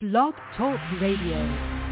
Blog Talk Radio.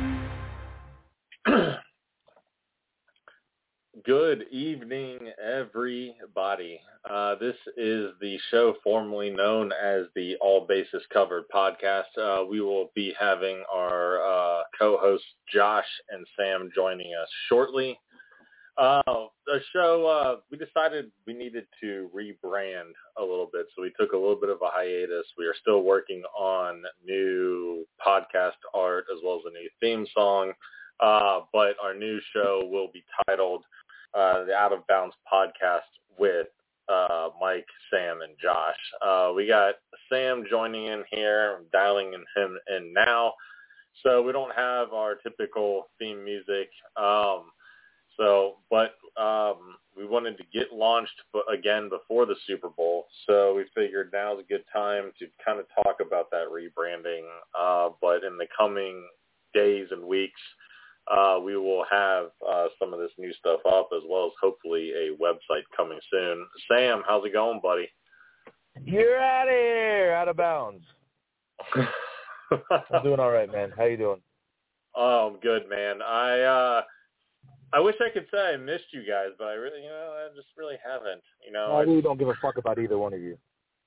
Good evening, everybody. This is the show formerly known as the All Bases Covered podcast. We will be having our co-hosts Josh and Sam joining us shortly. The show, we decided we needed to rebrand a little bit, so we took a little bit of a hiatus. We are still working on new podcast art as well as a new theme song, but our new show will be titled the Out of Bounds Podcast with Mike, Sam, and Josh. We got Sam joining in here, dialing him in now, so we don't have our typical theme music. But we wanted to get launched again before the Super Bowl, so we figured now's a good time to kind of talk about that rebranding. But in the coming days and weeks, we will have some of this new stuff up, as well as hopefully a website coming soon. Sam, how's it going, buddy? You're out of here, out of bounds. I'm doing all right, man. How you doing? Oh, I'm good, man. I wish I could say I missed you guys, but I really, I just really haven't. I really don't give a fuck about either one of you.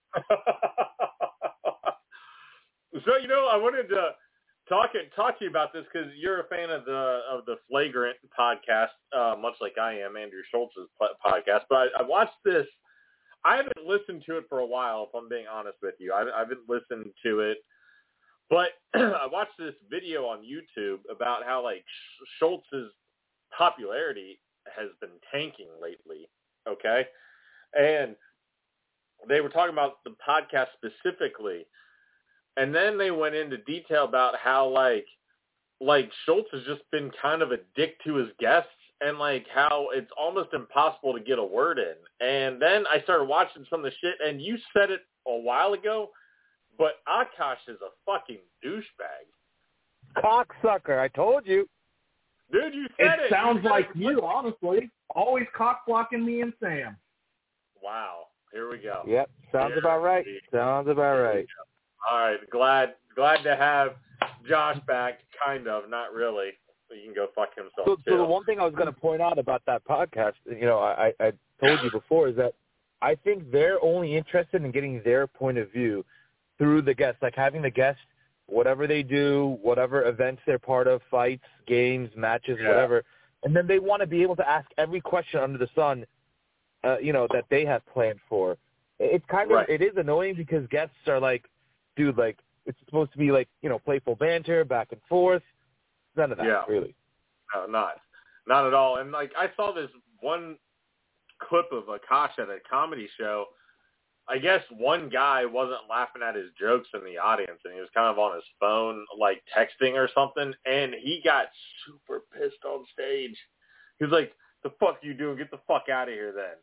So, I wanted to talk to you about this because you're a fan of the Flagrant podcast, much like I am, Andrew Schultz's podcast. But I watched this. I haven't listened to it for a while, if I'm being honest with you. I haven't listened to it. But I watched this video on YouTube about how, Schultz's popularity has been tanking lately, okay? And they were talking about the podcast specifically, and then they went into detail about how, Schultz has just been kind of a dick to his guests, and, how it's almost impossible to get a word in. And then I started watching some of the shit, and you said it a while ago, but Akash is a fucking douchebag. Cocksucker, I told you. Dude, you said it. It sounds like you, honestly. Always cock-blocking me and Sam. Wow. Here we go. Yep. Sounds about right. Sounds about right. All right. Glad to have Josh back. Kind of. Not really. But you can go fuck himself, too. So the one thing I was going to point out about that podcast, I told you before, is that I think they're only interested in getting their point of view through the guests, having the guests, whatever they do, whatever events they're part of, fights, games, matches, whatever. And then they want to be able to ask every question under the sun, that they have planned for. It's kind of, It is annoying because guests are dude, it's supposed to be playful banter, back and forth. None of that, really. No, not at all. And I saw this one clip of Akash at a comedy show. I guess one guy wasn't laughing at his jokes in the audience, and he was kind of on his phone, texting or something, and he got super pissed on stage. He was like, "The fuck you doing? Get the fuck out of here, then."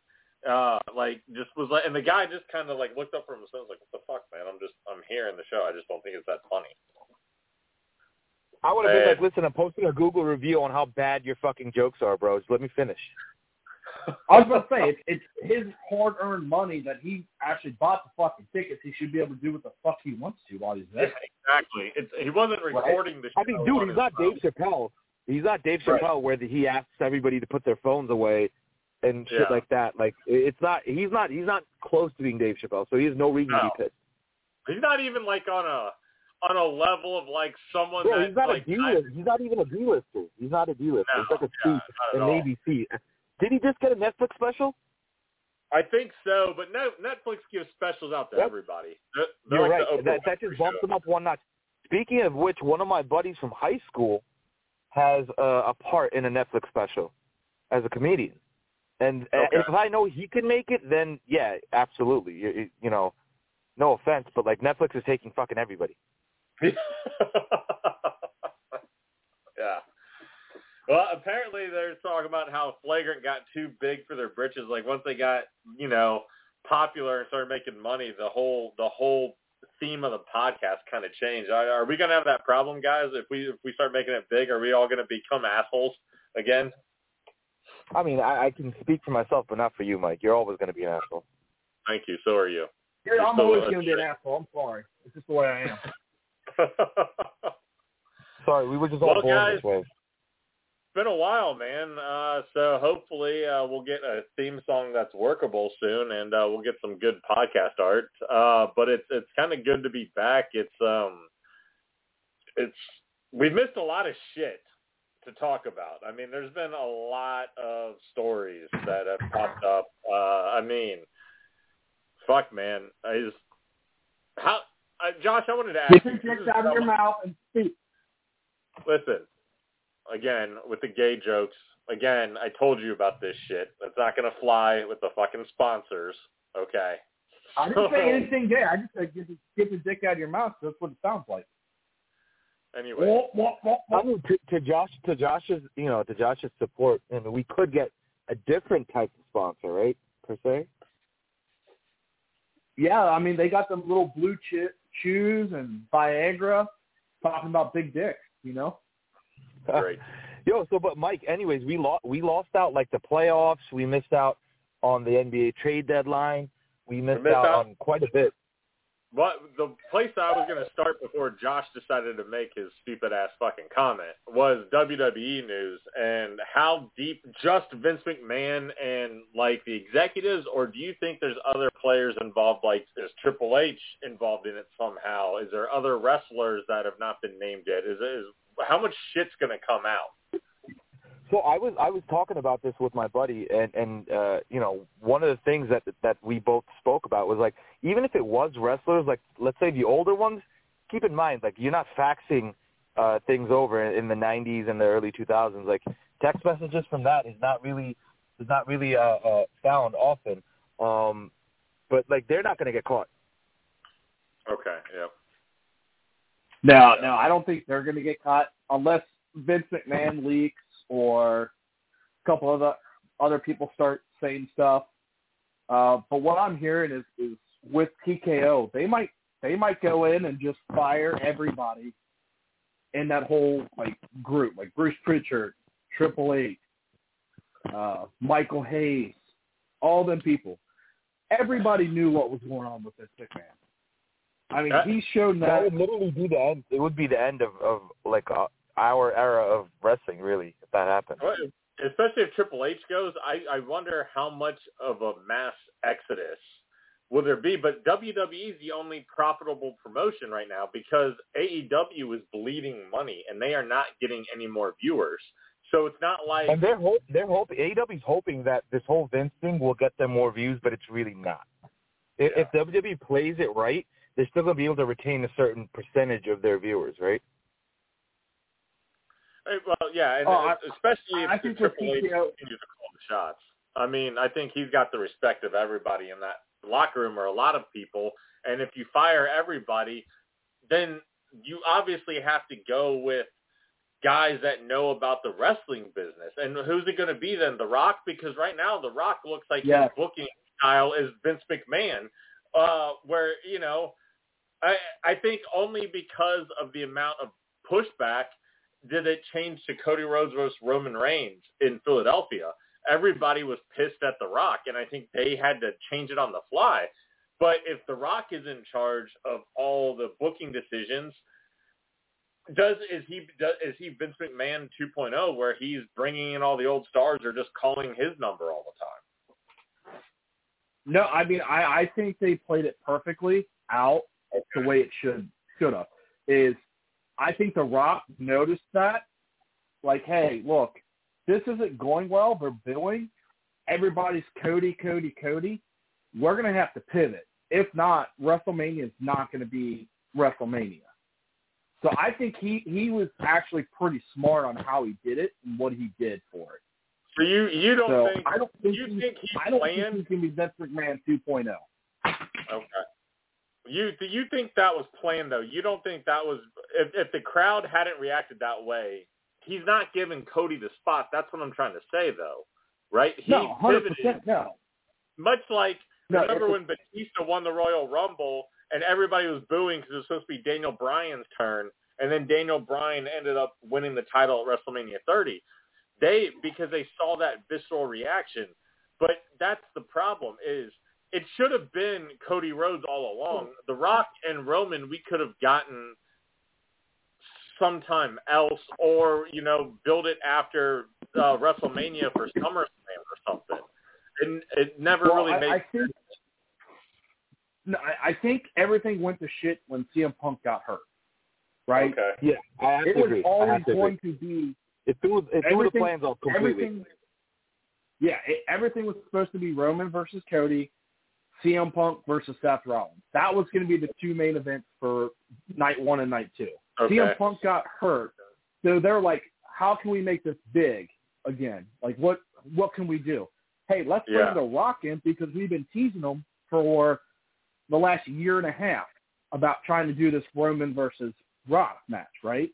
And the guy just kind of looked up from himself, "What the fuck, man? I'm here in the show. I just don't think it's that funny." I would have been listen, I'm posting a Google review on how bad your fucking jokes are, bro. Just let me finish. I was about to say, it's his hard-earned money that he actually bought the fucking tickets. He should be able to do what the fuck he wants to while he's there. Yeah, exactly. He wasn't recording the show. I mean, dude, he's not Dave Chappelle. He's not Dave Chappelle where he asks everybody to put their phones away and shit like that. It's not. He's not close to being Dave Chappelle, so he has no reason to be pissed. He's not even on a level of someone. Bro, that, he's not a D-lister. He's not even a D-lister. He's not a D-lister. No, it's a C, an ABC. Did he just get a Netflix special? I think so, but Netflix gives specials out to everybody. You're right. That just bumps him up one notch. Speaking of which, one of my buddies from high school has a part in a Netflix special as a comedian. And if I know he can make it, then, yeah, absolutely. No offense, but, Netflix is taking fucking everybody. Yeah. Well, apparently they're talking about how Flagrant got too big for their britches. Once they got, popular and started making money, the whole theme of the podcast kind of changed. Are we going to have that problem, guys? If we start making it big, are we all going to become assholes again? I mean, I can speak for myself, but not for you, Mike. You're always going to be an asshole. Thank you. So are you. I'm always going to be an asshole. I'm sorry. It's just the way I am. Sorry, we were just all born this way. It's been a while, man. So hopefully we'll get a theme song that's workable soon, and we'll get some good podcast art. But it's kind of good to be back. We've missed a lot of shit to talk about. I mean, there's been a lot of stories that have popped up. Fuck, man. Josh, I wanted to ask you. Get your dicks out of your mouth and speak. Listen, again, with the gay jokes, again, I told you about this shit. That's not going to fly with the fucking sponsors, okay? I didn't say anything gay. I just said get the dick out of your mouth. That's what it sounds like. Anyway. I mean, to Josh's support, I mean, we could get a different type of sponsor, right, per se? Yeah, I mean, they got them little blue chews and Viagra talking about big dicks, you know? Great. But Mike, anyways, we lost out like the playoffs. We missed out on the NBA trade deadline. We missed out on quite a bit. But the place I was going to start before Josh decided to make his stupid-ass fucking comment was WWE news and how deep just Vince McMahon and, like, the executives, or do you think there's other players involved, like, is Triple H involved in it somehow? Is there other wrestlers that have not been named yet? How much shit's going to come out? So I was talking about this with my buddy, and one of the things that we both spoke about was, like, even if it was wrestlers, like, let's say the older ones, keep in mind, like, you're not faxing things over in the 90s and the early 2000s. Like, text messages from that is not really found often. But, like, they're not going to get caught. Okay, yeah. No, I don't think they're going to get caught unless Vince McMahon leaks or a couple of other people start saying stuff. But what I'm hearing is with TKO, they might go in and just fire everybody in that whole like group, like Bruce Pritchard, Triple H, Michael Hayes, all them people. Everybody knew what was going on with this McMahon. I mean, he showed that would literally be the end. It would be the end of like our era of wrestling, really, if that happened. Especially if Triple H goes, I wonder how much of a mass exodus will there be. But WWE is the only profitable promotion right now because AEW is bleeding money, and they are not getting any more viewers. So it's not like... And AEW's hoping that this whole Vince thing will get them more views, but it's really not. If WWE plays it right, they're still going to be able to retain a certain percentage of their viewers, right? Well, yeah, and especially if Triple H continues to call the shots. I mean, I think he's got the respect of everybody in that locker room, or a lot of people, and if you fire everybody, then you obviously have to go with guys that know about the wrestling business. And who's it going to be then? The Rock? Because right now The Rock looks like his booking style is Vince McMahon, where, you know, I think only because of the amount of pushback did it change to Cody Rhodes versus Roman Reigns in Philadelphia. Everybody was pissed at The Rock, and I think they had to change it on the fly. But if The Rock is in charge of all the booking decisions, is he Vince McMahon 2.0, where he's bringing in all the old stars or just calling his number all the time? No, I mean, I think they played it perfectly out the way it should have. I think The Rock noticed that, like, hey, look, this isn't going well. They're billing. Everybody's Cody. We're going to have to pivot. If not, WrestleMania is not going to be WrestleMania. So I think he was actually pretty smart on how he did it and what he did for it. So you don't think? I don't think he's he can be Vince McMahon 2.0. Okay. Do you think that was planned, though? You don't think that was if the crowd hadn't reacted that way? He's not giving Cody the spot. That's what I'm trying to say, though, right? He 100% no. Much like remember when Batista won the Royal Rumble and everybody was booing because it was supposed to be Daniel Bryan's turn, and then Daniel Bryan ended up winning the title at WrestleMania 30. Because they saw that visceral reaction. But that's the problem is it should have been Cody Rhodes all along. The Rock and Roman, we could have gotten sometime else, or build it after WrestleMania for SummerSlam or something. And it never really made sense. I think everything went to shit when CM Punk got hurt, right? Okay. Yeah, I have it to was agree. always going to be. It threw the plans off completely. Everything was supposed to be Roman versus Cody, CM Punk versus Seth Rollins. That was going to be the two main events for night 1 and night 2. Okay. CM Punk got hurt, so they're like, how can we make this big again? Like, what can we do? Hey, let's bring The Rock in, because we've been teasing him for the last year and a half about trying to do this Roman versus Rock match, right?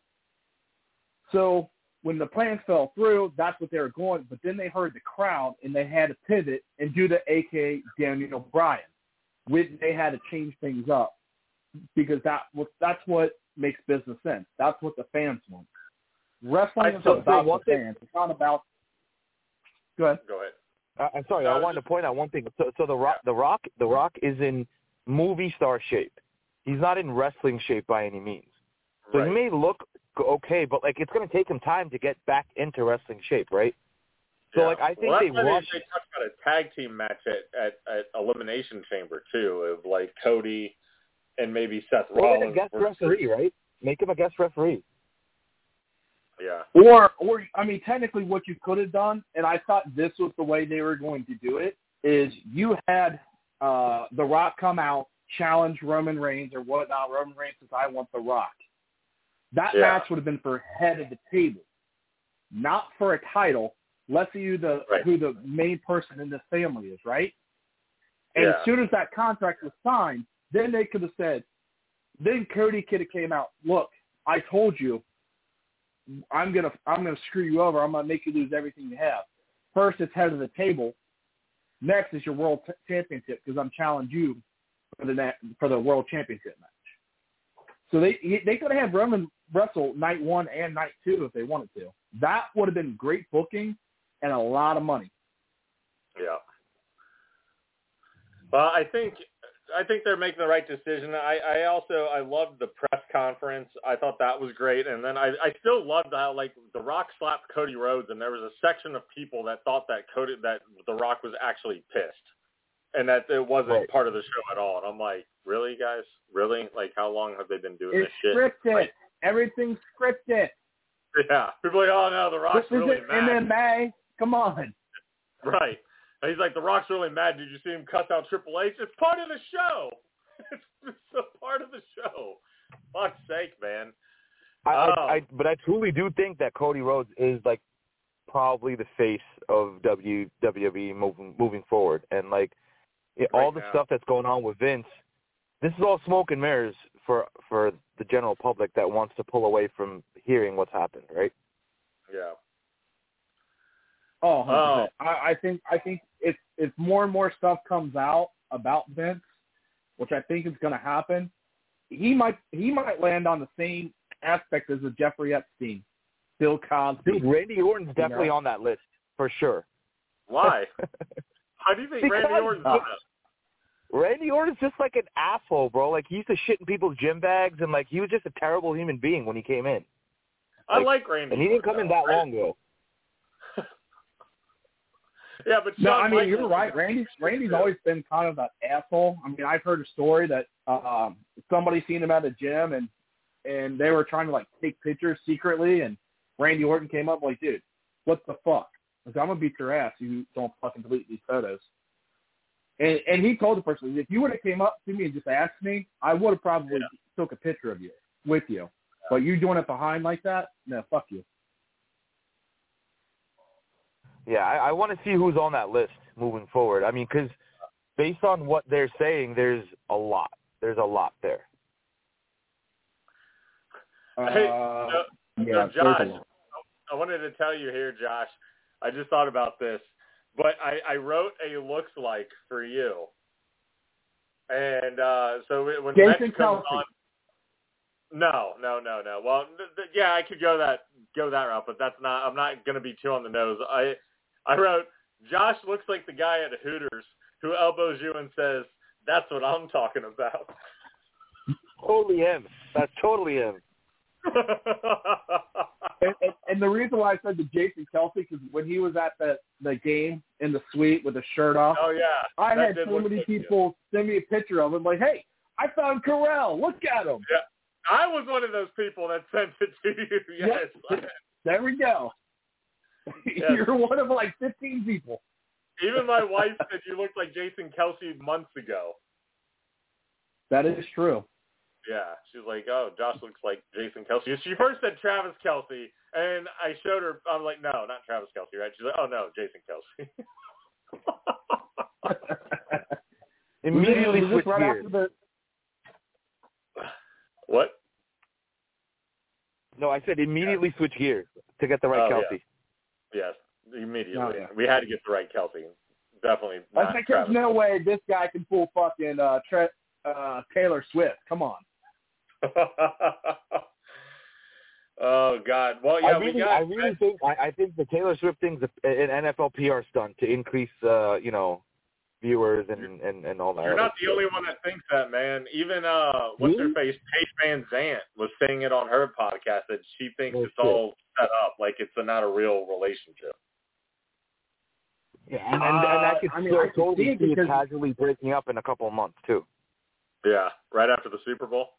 So when the plans fell through, that's what they were going. But then they heard the crowd, and they had to pivot and do the a.k.a. Daniel Bryan. They had to change things up, because that's what makes business sense. That's what the fans want. Wrestling is about the fans. It's not about. Go ahead. I'm sorry. I wanted to point out one thing. So the Rock is in movie star shape. He's not in wrestling shape by any means. So he may look okay, but it's going to take him time to get back into wrestling shape, right? So I think they rushed. They talked about a tag team match at Elimination Chamber too, of Cody and maybe Seth Rollins. Make him a guest referee, right? Make him a guest referee. Yeah. Or I mean, technically, what you could have done, and I thought this was the way they were going to do it, is you had The Rock come out, challenge Roman Reigns or whatnot. Roman Reigns says, "I want The Rock." That match would have been for head of the table, not for a title. Let's see who the main person in this family is, right? And as soon as that contract was signed, then they could have said, then Cody could have came out, look, I told you, I'm gonna screw you over. I'm gonna make you lose everything you have. First, it's head of the table. Next is your world championship, because I'm challenging you for the world championship match. So they could have had Roman wrestle night 1 and night 2 if they wanted to. That would have been great booking and a lot of money. Yeah. Well, I think they're making the right decision. I loved the press conference. I thought that was great. And then I still loved how The Rock slapped Cody Rhodes, and there was a section of people that thought that The Rock was actually pissed, and that it wasn't part of the show at all. And I'm like, really, guys? Really? How long have they been doing this shit? It's scripted. Everything's scripted. Yeah. People are like, oh no, The Rock's really mad. MMA. Come on. Right. And he's like, The Rock's really mad. Did you see him cuss out Triple H? It's part of the show. It's a part of the show. Fuck's sake, man. But I truly do think that Cody Rhodes is probably the face of WWE moving forward, and all the stuff that's going on with Vince. This is all smoke and mirrors for the general public that wants to pull away from hearing what's happened, right? Yeah. Oh, 100%. I think if more and more stuff comes out about Vince, which I think is going to happen, he might land on the same aspect as a Jeffrey Epstein, Bill Cosby. Dude, Randy Orton's definitely on that list for sure. Why? How do you think Randy Orton's on that? Randy Orton's just an asshole, bro. He used to shit in people's gym bags, and he was just a terrible human being when he came in. I like Randy. And he didn't come in that long ago. Yeah, but no, I mean, you're right. Randy's always been kind of that asshole. I mean, I've heard a story that somebody seen him at a gym, and they were trying to take pictures secretly, and Randy Orton came up dude, what the fuck? I'm gonna beat your ass. You don't fucking delete these photos. And he told the person, if you would have came up to me and just asked me, I would have probably took a picture of you with you. But you doing it behind like that? No, fuck you. Yeah, I want to see who's on that list moving forward. I mean, because based on what they're saying, there's a lot. There's a lot there. Hey, Josh, I wanted to tell you here, Josh, I just thought about this, but I wrote a looks like for you. And so when Jason comes on, no. Well, yeah, I could go that route, but that's not. I'm not going to be too on the nose. I wrote, Josh looks like the guy at Hooters who elbows you and says, "That's what I'm talking about." Totally him. That's totally him. And the reason why I said to Jason Kelce, because when he was at the game in the suite with his shirt off, oh yeah, I had so many people send me a picture of him, like, hey, I found Corral. Look at him. Yeah, I was one of those people that sent it to you. Yes. Yep. There we go. Yes. You're one of like 15 people. Even my wife said you looked like Jason Kelce months ago. That is true. Yeah, she's like, oh, Josh looks like Jason Kelce. She first said Travis Kelce, and I showed her. I'm like, no, not Travis Kelce, right? She's like, oh no, Jason Kelce. Immediately switch right gears. after What? No, I said immediately switch gears to get the right Kelce. Yes, immediately. Oh, yeah. We had to get the right Kelce. Definitely I not think Travis. there's no way this guy can pull fucking Taylor Swift. Come on. Oh God! Well, yeah, I think the Taylor Swift thing's an NFL PR stunt to increase, viewers and all that. You're not the only one that thinks that, man. Even what's her face, Paige Van Zandt was saying it on her podcast that she thinks it's all set up, like it's not a real relationship. Yeah, and I could totally see it because casually breaking up in a couple of months too. Yeah, right after the Super Bowl.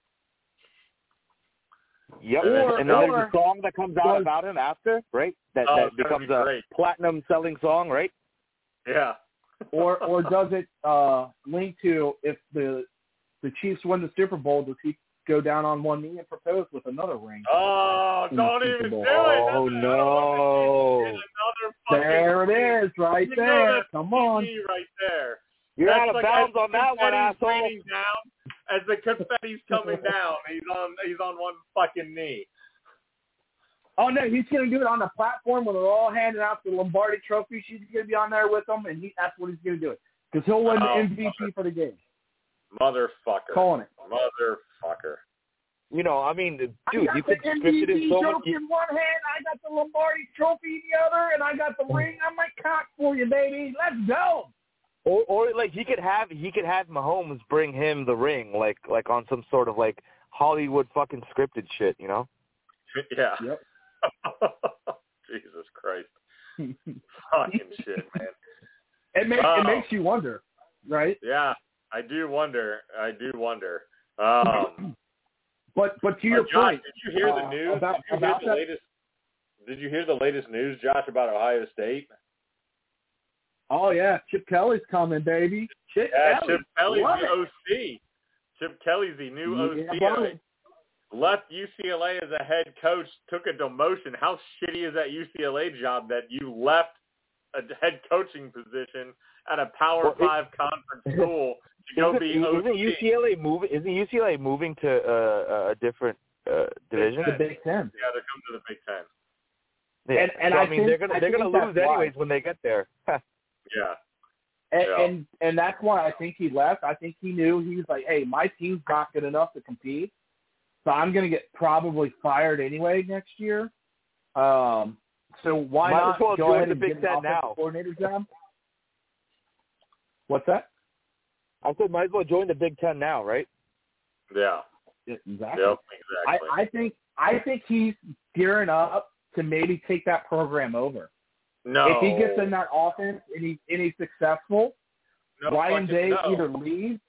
Yep, and then there's a song that comes out about him after, right? That becomes a platinum selling song, right? Yeah. or does it link to if the Chiefs win the Super Bowl, does he go down on one knee and propose with another ring? Oh, don't even do it. Oh, no. There it is, right there. Come on. Right there. You're out of bounds on that one, asshole. Down, as the confetti's coming down, he's on one fucking knee. Oh, no, he's going to do it on the platform when they're all handing out the Lombardi trophy. She's going to be on there with them, and that's what he's going to do it. Because he'll win the MVP for the game. Motherfucker. Calling it. Motherfucker. Dude, you could script it in so so much. much. In one hand, I got the Lombardi trophy in the other, and I got the ring on my cock for you, baby. Let's go. Or like he could have Mahomes bring him the ring, like on some sort of like Hollywood fucking scripted shit, you know? Yeah. Yep. Jesus Christ. Fucking shit, man. It makes you wonder, right? Yeah, I do wonder. But to your Josh, point, did you hear the news? Did you hear the latest news, Josh, about Ohio State? Oh yeah, Chip Kelly's coming, baby. Chip Kelly's the OC. Chip Kelly's the new OC. Left UCLA as a head coach, took a demotion. How shitty is that UCLA job that you left a head coaching position at a Power 5 conference school to go be OC? Isn't UCLA moving to a different division? The Big Ten. Yeah, they're coming to the Big Ten. Yeah. And I mean, they're gonna lose anyways when they get there. Yeah. And that's why I think he left. I think he knew, he was like, hey, my team's not good enough to compete, so I'm going to get probably fired anyway next year. So why Might not as well go join ahead the and Big get Ten an offensive now. coordinator job? What's that? I said might as well join the Big Ten now, right? Yeah. Exactly. Yep, exactly. I think he's gearing up to maybe take that program over. No. If he gets in that offense and he's successful, Ryan Day either leaves.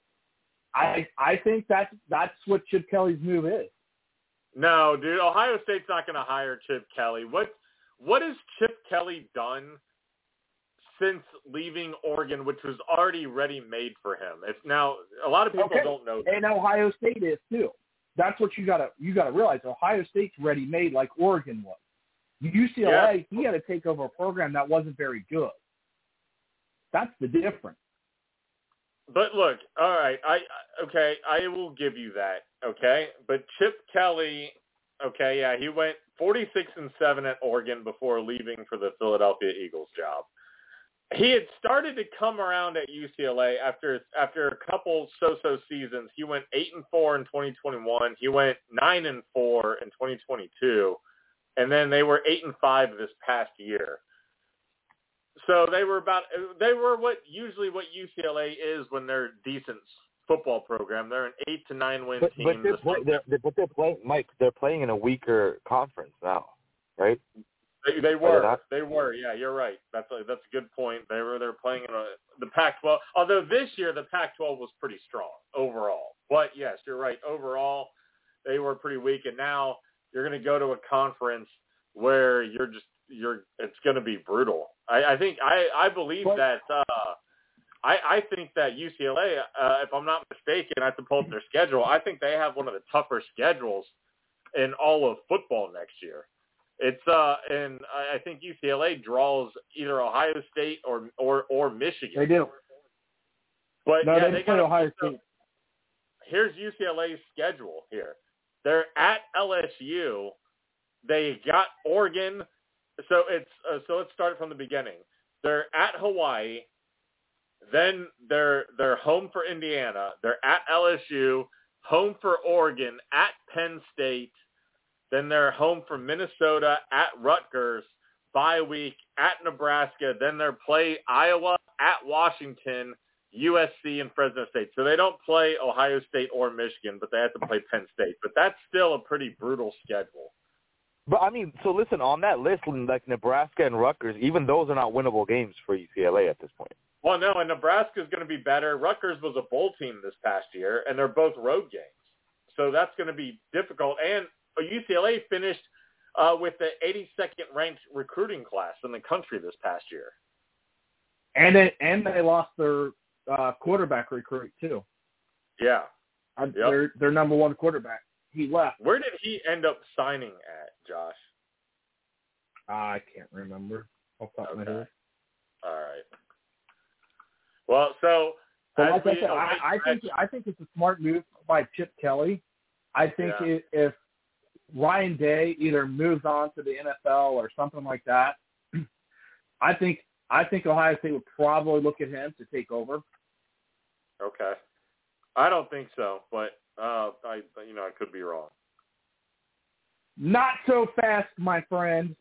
I think that's what Chip Kelly's move is. No, dude. Ohio State's not going to hire Chip Kelly. What has Chip Kelly done since leaving Oregon, which was already ready-made for him? It's now a lot of people don't know that. And Ohio State is too. That's what you gotta realize. Ohio State's ready-made like Oregon was. UCLA, he had to take over a program that wasn't very good. That's the difference. But look, all right, I will give you that, okay? But Chip Kelly, okay, yeah, he went 46-7 at Oregon before leaving for the Philadelphia Eagles job. He had started to come around at UCLA after a couple so-so seasons. He went 8-4 in 2021. He went 9-4 in 2022. And then they were 8-5 this past year. So they were what UCLA is when they're decent football program. They're an 8 to 9 win But team. they're playing, Mike. They're playing in a weaker conference now, right? They were. Yeah, you're right. That's a good point. They're playing in the Pac-12. Although this year the Pac-12 was pretty strong overall. But yes, you're right. Overall, they were pretty weak, and now you're going to go to a conference where it's going to be brutal. I think I believe that. I think that UCLA, if I'm not mistaken, I have to pull up their schedule. I think they have one of the tougher schedules in all of football next year. It's and I think UCLA draws either Ohio State or Michigan. They do. But no, yeah, they play Ohio State. Here's UCLA's schedule here. They're at LSU. They got Oregon. So let's start from the beginning. They're at Hawaii. Then they're home for Indiana. They're at LSU, home for Oregon, at Penn State. Then they're home for Minnesota, at Rutgers, bye week, at Nebraska. Then they're play Iowa, at Washington, USC, and Fresno State. So they don't play Ohio State or Michigan, but they have to play Penn State. But that's still a pretty brutal schedule. But, I mean, so listen, on that list, like Nebraska and Rutgers, even those are not winnable games for UCLA at this point. Well, no, and Nebraska is going to be better. Rutgers was a bowl team this past year, and they're both road games. So that's going to be difficult. And UCLA finished with the 82nd ranked recruiting class in the country this past year. And they lost their quarterback recruit, too. Yeah. Yep. Their number one quarterback. He left. Where did he end up signing at, Josh? I can't remember. Off the top of my head. All right. Well, so like I said, I think it's a smart move by Chip Kelly. I think if Ryan Day either moves on to the NFL or something like that, I think Ohio State would probably look at him to take over. Okay. I don't think so, but I could be wrong. Not so fast, my friend.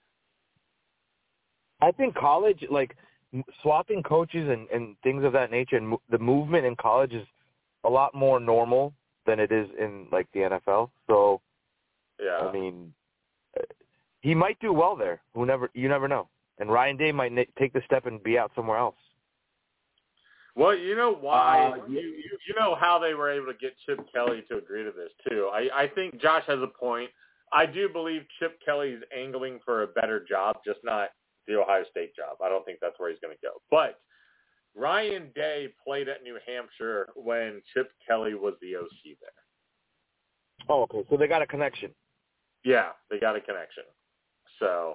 I think college, like swapping coaches and things of that nature, and the movement in college is a lot more normal than it is in like the NFL. So, yeah, I mean, he might do well there. You never know. And Ryan Day might take the step and be out somewhere else. Well, you know why? You know how they were able to get Chip Kelly to agree to this too. I think Josh has a point. I do believe Chip Kelly's angling for a better job, just not the Ohio State job. I don't think that's where he's going to go. But Ryan Day played at New Hampshire when Chip Kelly was the OC there. Oh, okay. So they got a connection. Yeah, they got a connection. So,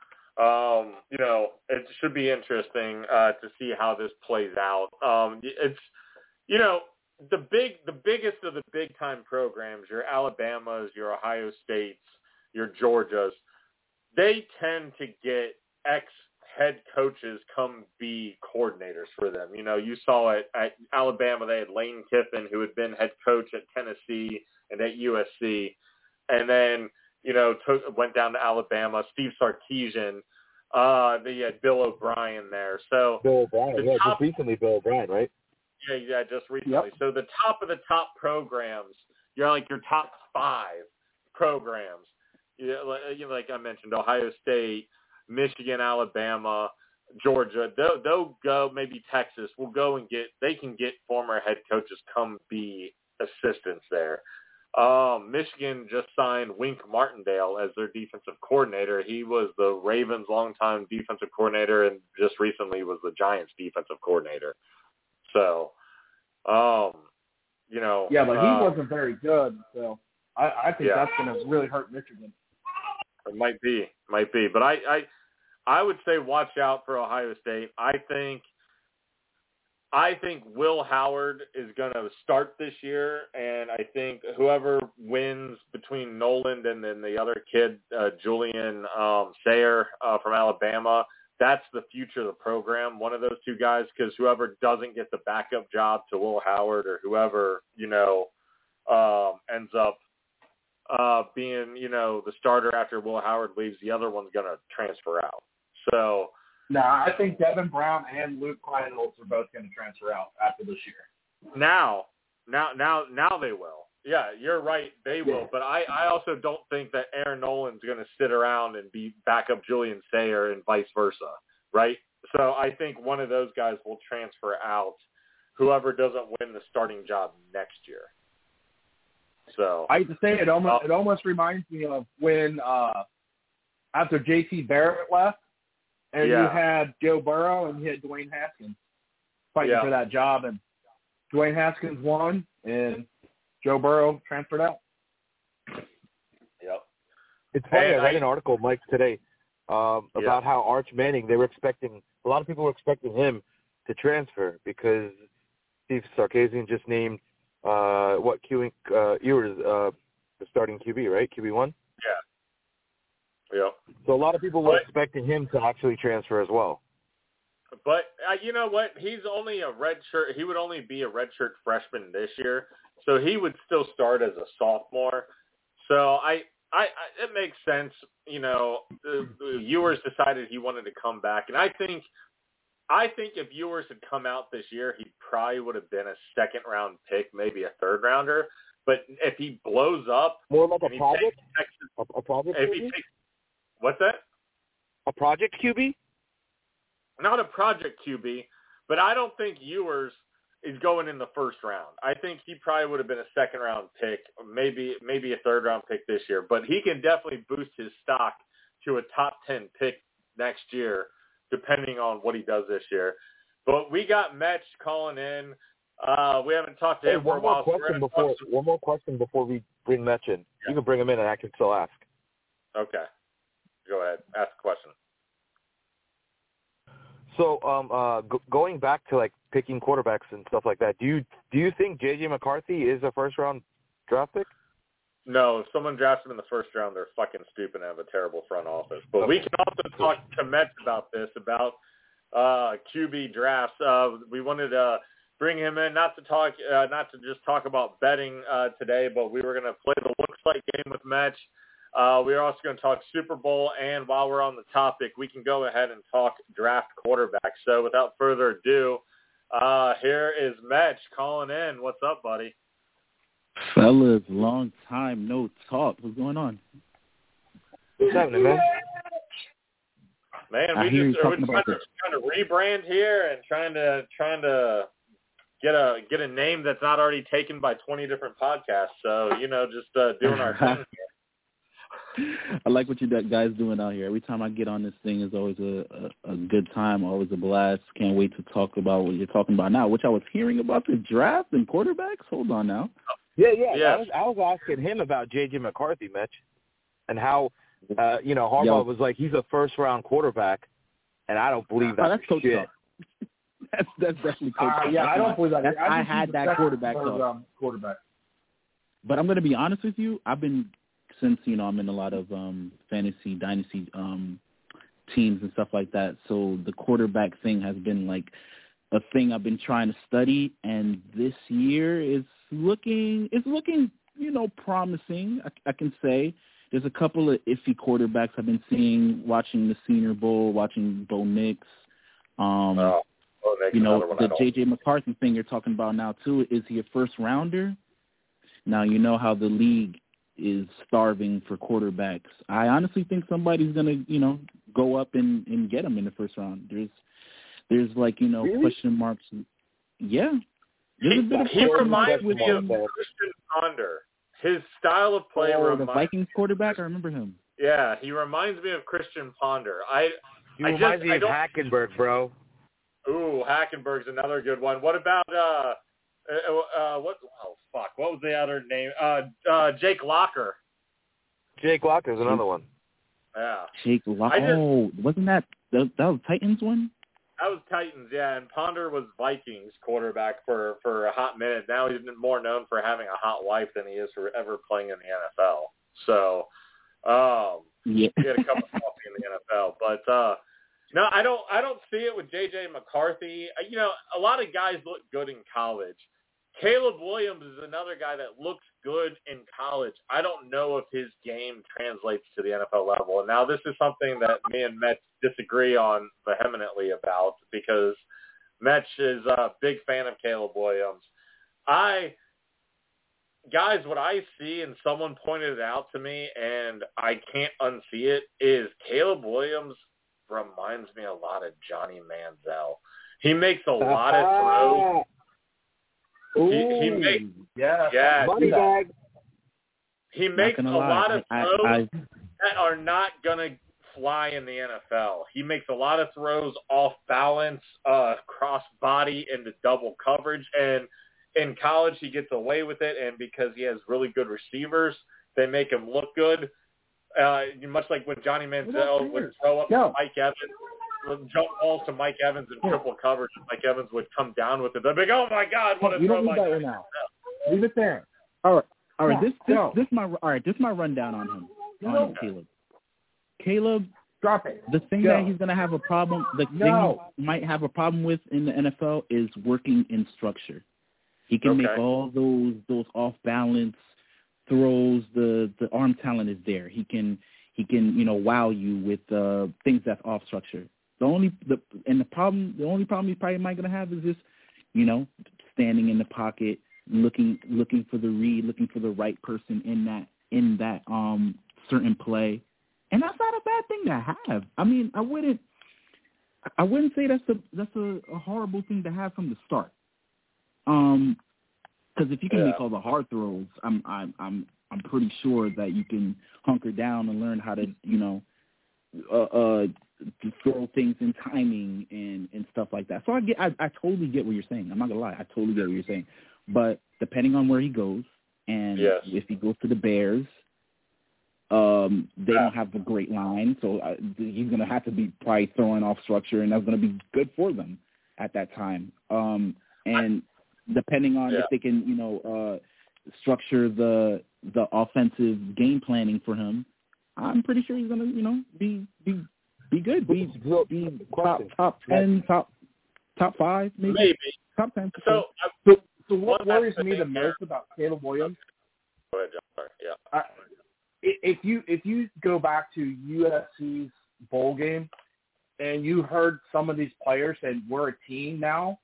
it should be interesting to see how this plays out. It's, the biggest of the big time programs, your Alabamas, your Ohio States, your Georgias, they tend to get ex-head coaches come be coordinators for them. You saw it at Alabama. They had Lane Kiffin, who had been head coach at Tennessee and at USC, and then went down to Alabama. Steve Sarkisian. They had Bill O'Brien there. So Bill O'Brien, just recently Bill O'Brien, right? Yeah, just recently. Yep. So the top of the top programs, you're like your top 5 programs. Like I mentioned, Ohio State, Michigan, Alabama, Georgia. They'll go, maybe Texas will go and they can get former head coaches come be assistants there. Michigan just signed Wink Martindale as their defensive coordinator. He was the Ravens' longtime defensive coordinator and just recently was the Giants' defensive coordinator. So, Yeah, but he wasn't very good. So I think that's going to really hurt Michigan. It might be. But I would say watch out for Ohio State. I think Will Howard is going to start this year, and I think whoever wins between Noland and then the other kid, Julian Sayer from Alabama, that's the future of the program, one of those two guys, because whoever doesn't get the backup job to Will Howard or whoever, ends up being, the starter after Will Howard leaves, the other one's going to transfer out. So – no, I think Devin Brown and Luke Kleinholtz are both going to transfer out after this year. Now Now they will. Yeah, you're right. They will. But I also don't think that Aaron Nolan's going to sit around and be backup Julian Sayer and vice versa, right? So I think one of those guys will transfer out, whoever doesn't win the starting job next year. So I hate to say it almost reminds me of when after J.T. Barrett left, and you had Joe Burrow and you had Dwayne Haskins fighting for that job, and Dwayne Haskins won, and Joe Burrow transferred out. Yep. It's funny. I read an article, Mike, today about how Arch Manning, a lot of people were expecting him to transfer because Steve Sarkisian just named Ewers the starting QB, right? QB1? Yeah. So a lot of people were expecting him to actually transfer as well. But you know what? He's only a redshirt. He would only be a redshirt freshman this year, so he would still start as a sophomore. So it makes sense. You know, Ewers decided he wanted to come back, and I think if Ewers had come out this year, he probably would have been a second-round pick, maybe a third-rounder. But if he blows up, more like a project, a project QB? What's that? A project QB? Not a project QB, but I don't think Ewers is going in the first round. I think he probably would have been a second-round pick, maybe a third-round pick this year. But he can definitely boost his stock to a top 10 pick next year, depending on what he does this year. But we got Metch calling in. We haven't talked to him for a while. One more question before we bring Metch in. You can bring him in and I can still ask. Okay. Go ahead. Ask the question. So going back to like picking quarterbacks and stuff like that, do you think J.J. McCarthy is a first-round draft pick? No, if someone drafts him in the first round, they're fucking stupid and have a terrible front office. But we can also talk to Metz about this, about QB drafts. We wanted to bring him in, not to just talk about betting today, but we were going to play the looks like game with Metz. We're also going to talk Super Bowl, and while we're on the topic, we can go ahead and talk draft quarterback. So without further ado, here is Metch calling in. What's up, buddy? Fellas, long time no talk. What's going on? What's happening, man? Man, we're trying to rebrand here and trying to get a name that's not already taken by 20 different podcasts. So, just doing our thing here. I like what you guys doing out here. Every time I get on this thing is always a good time, always a blast. Can't wait to talk about what you're talking about now, which I was hearing about the draft and quarterbacks. Hold on now. Yeah. I was asking him about J.J. McCarthy, Mitch, and how, Harbaugh was like, he's a first-round quarterback, and I don't believe that. That's Coach shit. That's definitely Coach. I don't believe that. I had that quarterback. But I'm going to be honest with you. I've been since I'm in a lot of fantasy dynasty teams and stuff like that. So the quarterback thing has been like a thing I've been trying to study, and this year it's looking promising. I can say there's a couple of iffy quarterbacks I've been seeing, watching the Senior Bowl, watching Bo Nix. The J.J. McCarthy thing you're talking about now too. Is he a first rounder? Now you know how the league is starving for quarterbacks. I honestly think somebody's gonna, go up and get him in the first round. There's like, really? Question marks. Yeah. He reminds me of Christian Ponder. His style of play the Vikings quarterback. I remember him. Yeah, he reminds me of Christian Ponder. He reminds me of Hackenberg, bro. Ooh, Hackenberg's another good one. What about what was the other name? Jake Locker. Jake Locker's another one. Yeah. Jake Locker. Wasn't that was Titans one? That was Titans, yeah. And Ponder was Vikings quarterback for a hot minute. Now he's more known for having a hot wife than he is for ever playing in the NFL. So, he had a cup of coffee in the NFL. But no, I don't see it with J.J. McCarthy. A lot of guys look good in college. Caleb Williams is another guy that looks good in college. I don't know if his game translates to the NFL level. And now this is something that me and Metch disagree on vehemently about, because Metch is a big fan of Caleb Williams. I guys, what I see, and someone pointed it out to me, and I can't unsee it, is Caleb Williams reminds me a lot of Johnny Manziel. He makes a lot of throws. He makes money bag. He makes a lot of throws that are not gonna fly in the NFL. He makes a lot of throws off balance, cross body into double coverage, and in college he gets away with it. And because he has really good receivers, they make him look good. Much like when Johnny Manziel would throw up to Mike Evans, jump balls to Mike Evans in triple coverage, and Mike Evans would come down with it. They'd be like, "Oh my God, what a throw!" You don't need that right now. Leave it there. All right. This is my rundown on him. On Caleb. Caleb, drop it. The thing that he's gonna have a problem, thing he might have a problem with in the NFL is working in structure. He can make all those off balance throws. The arm talent is there. He can wow you with things that's off structure. The only problem he probably might gonna have is just standing in the pocket, looking for the read, looking for the right person in that certain play. And that's not a bad thing to have. I mean, I wouldn't say that's a horrible thing to have from the start. Because if you can make all the hard throws, I'm pretty sure that you can hunker down and learn how to to throw things in timing and stuff like that. So I totally get what you're saying. I'm not gonna lie, I totally get what you're saying. But depending on where he goes, and if he goes to the Bears. They don't have a great line, so he's going to have to be probably throwing off structure, and that's going to be good for them at that time. And depending on if they can, structure the offensive game planning for him, I'm pretty sure he's going to, be good. Be top 10, top 5, maybe. Top 10. So what worries me the most about Caleb Williams? Go ahead, John. Sorry. Yeah. If you go back to USC's bowl game and you heard some of these players saying we're a team,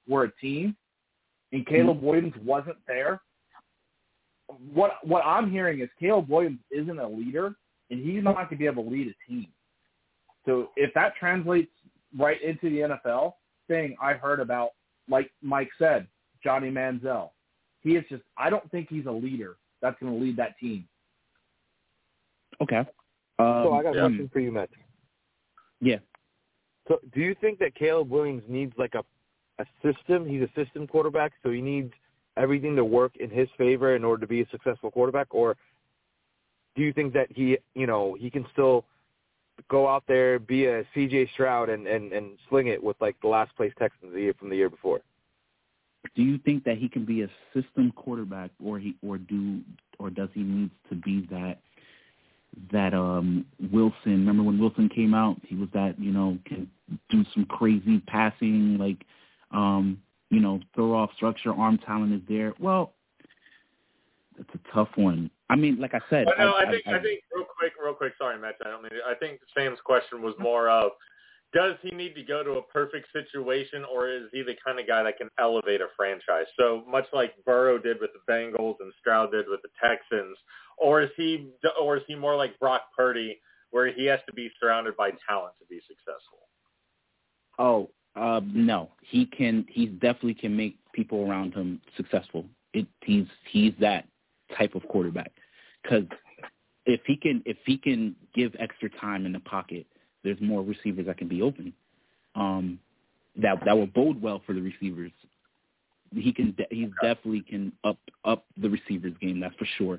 and Caleb Williams wasn't there, what I'm hearing is Caleb Williams isn't a leader and he's not going to be able to lead a team. So if that translates right into the NFL, thing I heard about, like Mike said, Johnny Manziel, he is just, I don't think he's a leader that's going to lead that team. Okay. So I got a question for you, Matt. Yeah. So do you think that Caleb Williams needs like a system? He's a system quarterback, so he needs everything to work in his favor in order to be a successful quarterback? Or do you think that he can still go out there, be a C.J. Stroud and sling it with like the last place Texans from the year before? Do you think that he can be a system quarterback, or does he need to be that Wilson? Remember when Wilson came out? He was that, can do some crazy passing, like, throw off structure, arm talent is there. Well, that's a tough one. I mean, like I said. Well, no, I think real quick, sorry, Matt, I think Sam's question was more of, does he need to go to a perfect situation, or is he the kind of guy that can elevate a franchise? So much like Burrow did with the Bengals and Stroud did with the Texans, or is he more like Brock Purdy, where he has to be surrounded by talent to be successful? Oh, no, he definitely can make people around him successful. He's that type of quarterback, because if he can give extra time in the pocket, there's more receivers that can be open. That will bode well for the receivers. He definitely can up the receivers game, that's for sure.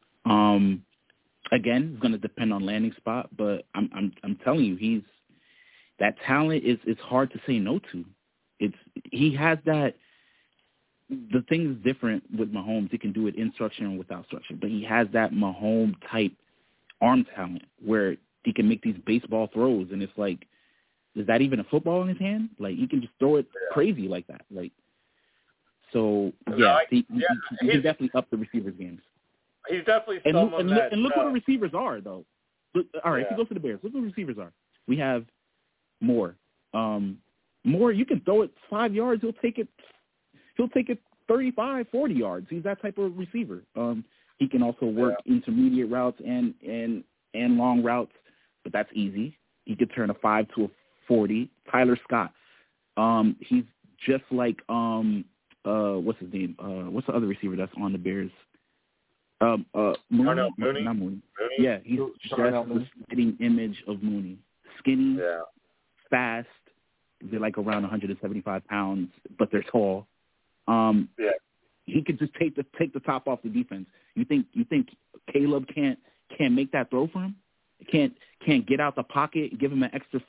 Again, it's going to depend on landing spot, but I'm telling you, that talent is hard to say no to. He has that. The thing is different with Mahomes. He can do it in structure and without structure, but he has that Mahomes type arm talent where he can make these baseball throws, and it's like, is that even a football in his hand? Like, he can just throw it crazy like that. Like, so he can definitely up the receivers' games. He's definitely someone and look what the receivers are, though. Look, all right, if you go to the Bears, look what the receivers are. We have Moore. Moore, you can throw it 5 yards, he'll take it 35, 40 yards. He's that type of receiver. He can also work intermediate routes and long routes, but that's easy. He could turn a 5 to a 40. Tyler Scott. He's just like what's his name? What's the other receiver that's on the Bears? Mooney? Mooney? Not Mooney. Yeah, he's just the spitting image of Mooney. Skinny, fast. They're like around 175 pounds, but they're tall. He could just take the top off the defense. You think Caleb can't make that throw for him? Can't get out the pocket, give him an extra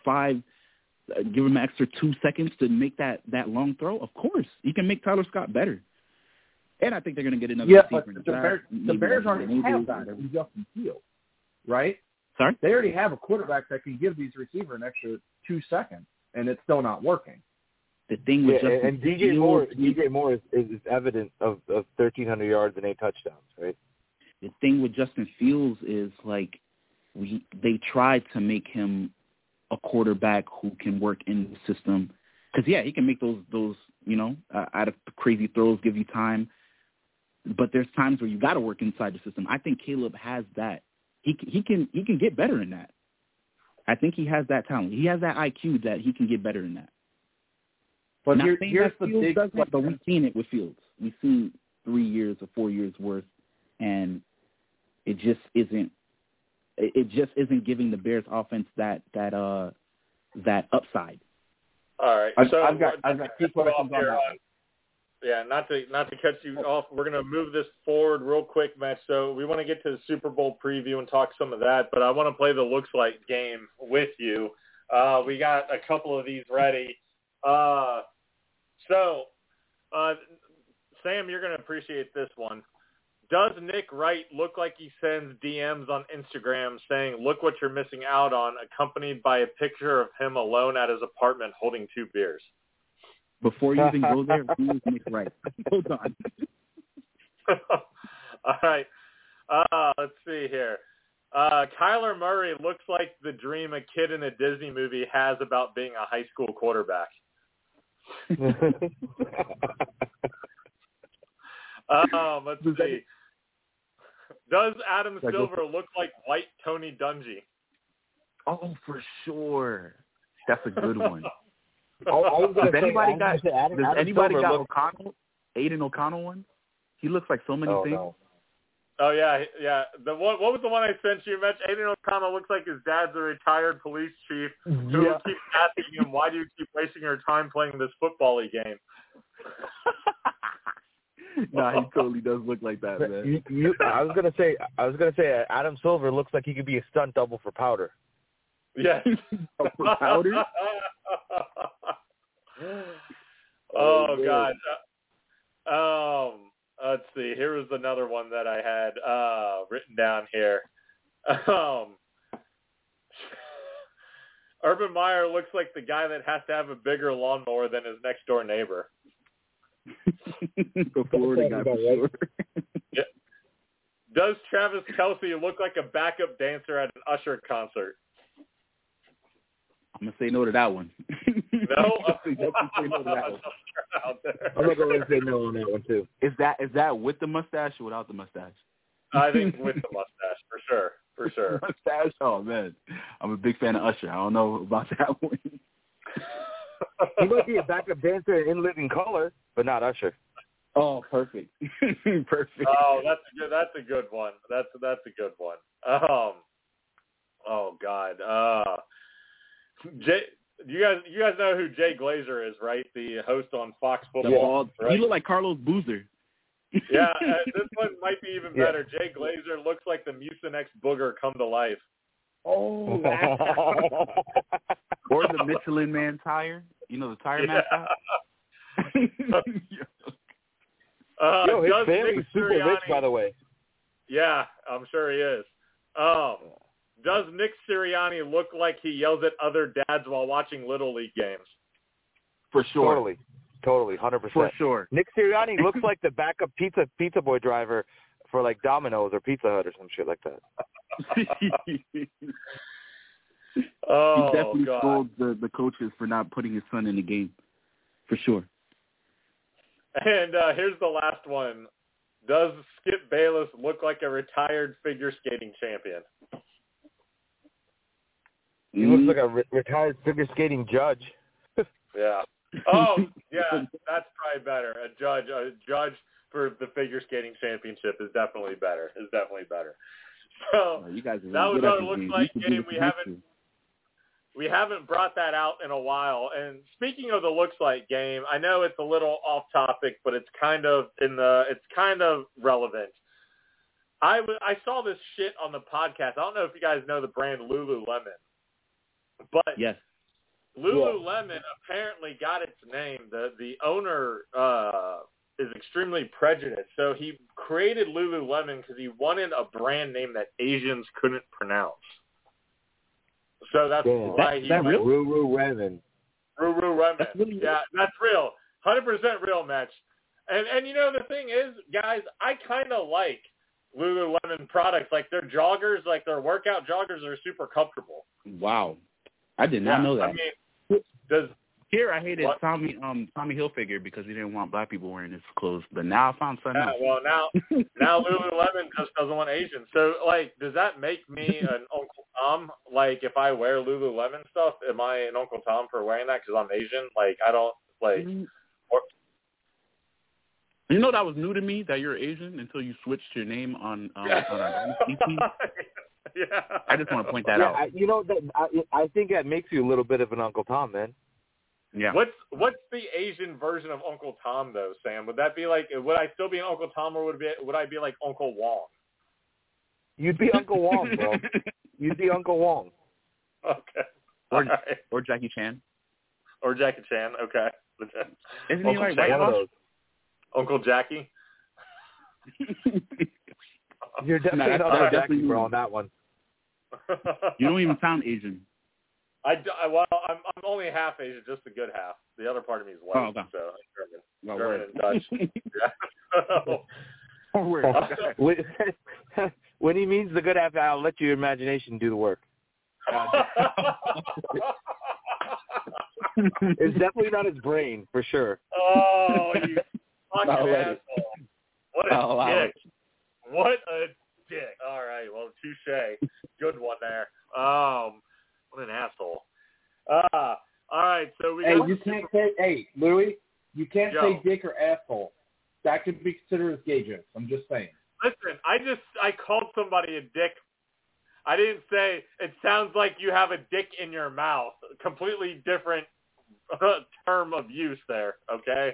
2 seconds to make that long throw? Of course, he can make Tyler Scott better. And I think they're going to get another receiver. But the Bears already have that in Justin Fields, right? Sorry? They already have a quarterback that can give these receivers an extra 2 seconds, and it's still not working. The thing with Justin and DJ Moore is evidence of 1,300 yards and 8 touchdowns, right? The thing with Justin Fields is like they tried to make him a quarterback who can work in the system because he can make those out of crazy throws, give you time. But there's times where you got to work inside the system. I think Caleb has that. He can get better in that. I think he has that talent. He has that IQ that he can get better in that. But here's the big question. But we've seen it with Fields. We've seen 3 years or 4 years worth, and it just isn't. It just isn't giving the Bears offense that upside. All right, so I've got 2 questions on that. Yeah, not to cut you off, we're going to move this forward real quick, Matt. So we want to get to the Super Bowl preview and talk some of that, but I want to play the looks like game with you. We got a couple of these ready. Sam, you're going to appreciate this one. Does Nick Wright look like he sends DMs on Instagram saying, "Look what you're missing out on," accompanied by a picture of him alone at his apartment holding 2 beers? Before you even go there, who is Nick Wright? Hold on. All right. Let's see here. Kyler Murray looks like the dream a kid in a Disney movie has about being a high school quarterback. Let's see. Does Adam Silver look like white Tony Dungy? Oh, for sure. That's a good one. Does anybody got O'Connell? Aiden O'Connell one? He looks like so many things. No. Oh, yeah. What was the one I sent you, Mitch? Aiden O'Connell looks like his dad's a retired police chief who keeps asking him, "Why do you keep wasting your time playing this football-y game?" Nah, he totally does look like that, man. I was gonna say Adam Silver looks like he could be a stunt double for Powder. Yes. For Powder? Oh God. Let's see. Here was another one that I had written down here. Urban Meyer looks like the guy that has to have a bigger lawnmower than his next door neighbor. The Florida guy, for sure. Yeah. Does Travis Kelce look like a backup dancer at an Usher concert? I'm gonna say no to that one. No, I'm gonna go and say no on that one too. Is that with the mustache or without the mustache? I think with the mustache, for sure. Mustache? Oh man, I'm a big fan of Usher. I don't know about that one. He might be a backup dancer in Living Color, but not Usher. Oh, perfect. Perfect. Oh, that's a good one. That's a good one. Oh God. You guys know who Jay Glazer is, right? The host on Fox Football. Yeah, right? He looked like Carlos Boozer. Yeah, this one might be even better. Yeah. Jay Glazer looks like the Mucinex booger come to life. Oh. Or the Michelin Man tire. You know the tire mascot? Yo, his family's super rich, by the way. Yeah, I'm sure he is. Does Nick Sirianni look like he yells at other dads while watching Little League games? For sure. Totally, 100%. For sure. Nick Sirianni looks like the backup pizza boy driver for like Domino's or Pizza Hut or some shit like that. He definitely scolded the coaches for not putting his son in the game. For sure. And here's the last one. Does Skip Bayless look like a retired figure skating champion? He looks like a retired figure skating judge. Yeah. Oh, yeah, that's probably better. A judge for the figure skating championship is definitely better. So you guys that was our looks like game. We haven't brought that out in a while. And speaking of the looks like game, I know it's a little off topic, but it's kind of relevant. I saw this shit on the podcast. I don't know if you guys know the brand Lululemon, but yes. Lululemon apparently got its name. The owner is extremely prejudiced, so he created Lululemon because he wanted a brand name that Asians couldn't pronounce. So that's why he real? Lululemon. Lululemon. Yeah, that's real. 100% real, Mitch. And you know the thing is, guys, I kind of like Lululemon products. Like their joggers, like their workout joggers, are super comfortable. Wow, I did not know that. I mean, Here I hated Tommy Hilfiger because he didn't want black people wearing his clothes, but now I found something else. Well, now Lululemon just doesn't want Asians. So, like, does that make me an Uncle Tom? Like, if I wear Lululemon stuff, am I an Uncle Tom for wearing that because I'm Asian? Like, I don't, like... You know that was new to me, that you're Asian, until you switched your name on our EP? Yeah. I just want to point that out. I think that makes you a little bit of an Uncle Tom, man. Yeah. What's the Asian version of Uncle Tom though, Sam? Would that be like? Would I still be an Uncle Tom, or would I be like Uncle Wong? You'd be Uncle Wong, bro. You'd be Uncle Wong. Okay. Or Jackie Chan. Or Jackie Chan. Okay. Isn't he like White House? Uncle Jackie. You're definitely not Jackie, bro, on that one. You don't even sound Asian. I'm only half Asian, just a good half. The other part of me is white, so German and Dutch. When he means the good half, I'll let your imagination do the work. It's definitely not his brain, for sure. Oh, you fucking asshole. What a dick. What a dick. All right, well, touche. Good one there. What an asshole. All right, so we you can't say, Louis, you can't say dick or asshole. That could be considered as gay jokes. I'm just saying. Listen, I called somebody a dick. I didn't say it sounds like you have a dick in your mouth. Completely different term of use there, okay?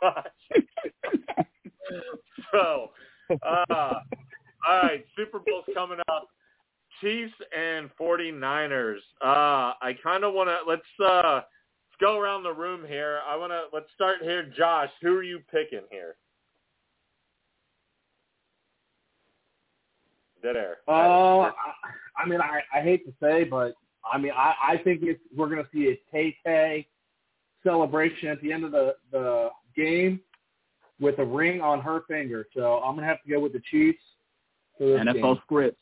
So, all right, Super Bowl's coming up. Chiefs and 49ers. I kind of want to let's go around the room here. Let's start here, Josh. Who are you picking here? Dead air. I mean, I hate to say, but I mean, I think we're going to see a Tay-Tay celebration at the end of the game with a ring on her finger. So I'm going to have to go with the Chiefs for this NFL game. script.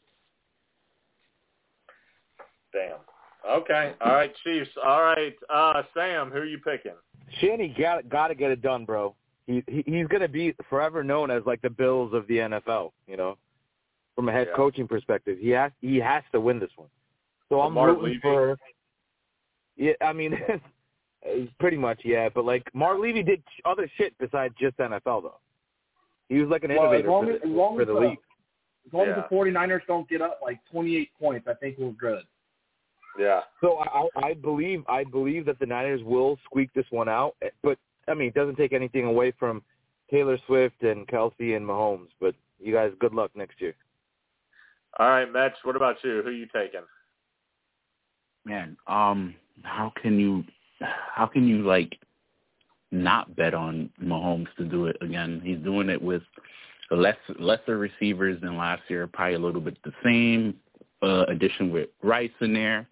Damn. Okay. All right, Chiefs. All right, Sam, who are you picking? Shanny got to get it done, bro. He's going to be forever known as like the Bills of the NFL, you know, from a head coaching perspective. He has to win this one. So I'm rooting for. Yeah, I mean, pretty much, yeah. But like Mark Levy did other shit besides just NFL, though. He was like an innovator for the league. As long as the 49ers don't get up like 28 points, I think we're good. Yeah. So I believe that the Niners will squeak this one out. But I mean, it doesn't take anything away from Taylor Swift and Kelsey and Mahomes. But you guys, good luck next year. All right, Mitch. What about you? Who are you taking? Man, how can you like not bet on Mahomes to do it again? He's doing it with lesser receivers than last year, probably a little bit the same. Addition with Rice in there.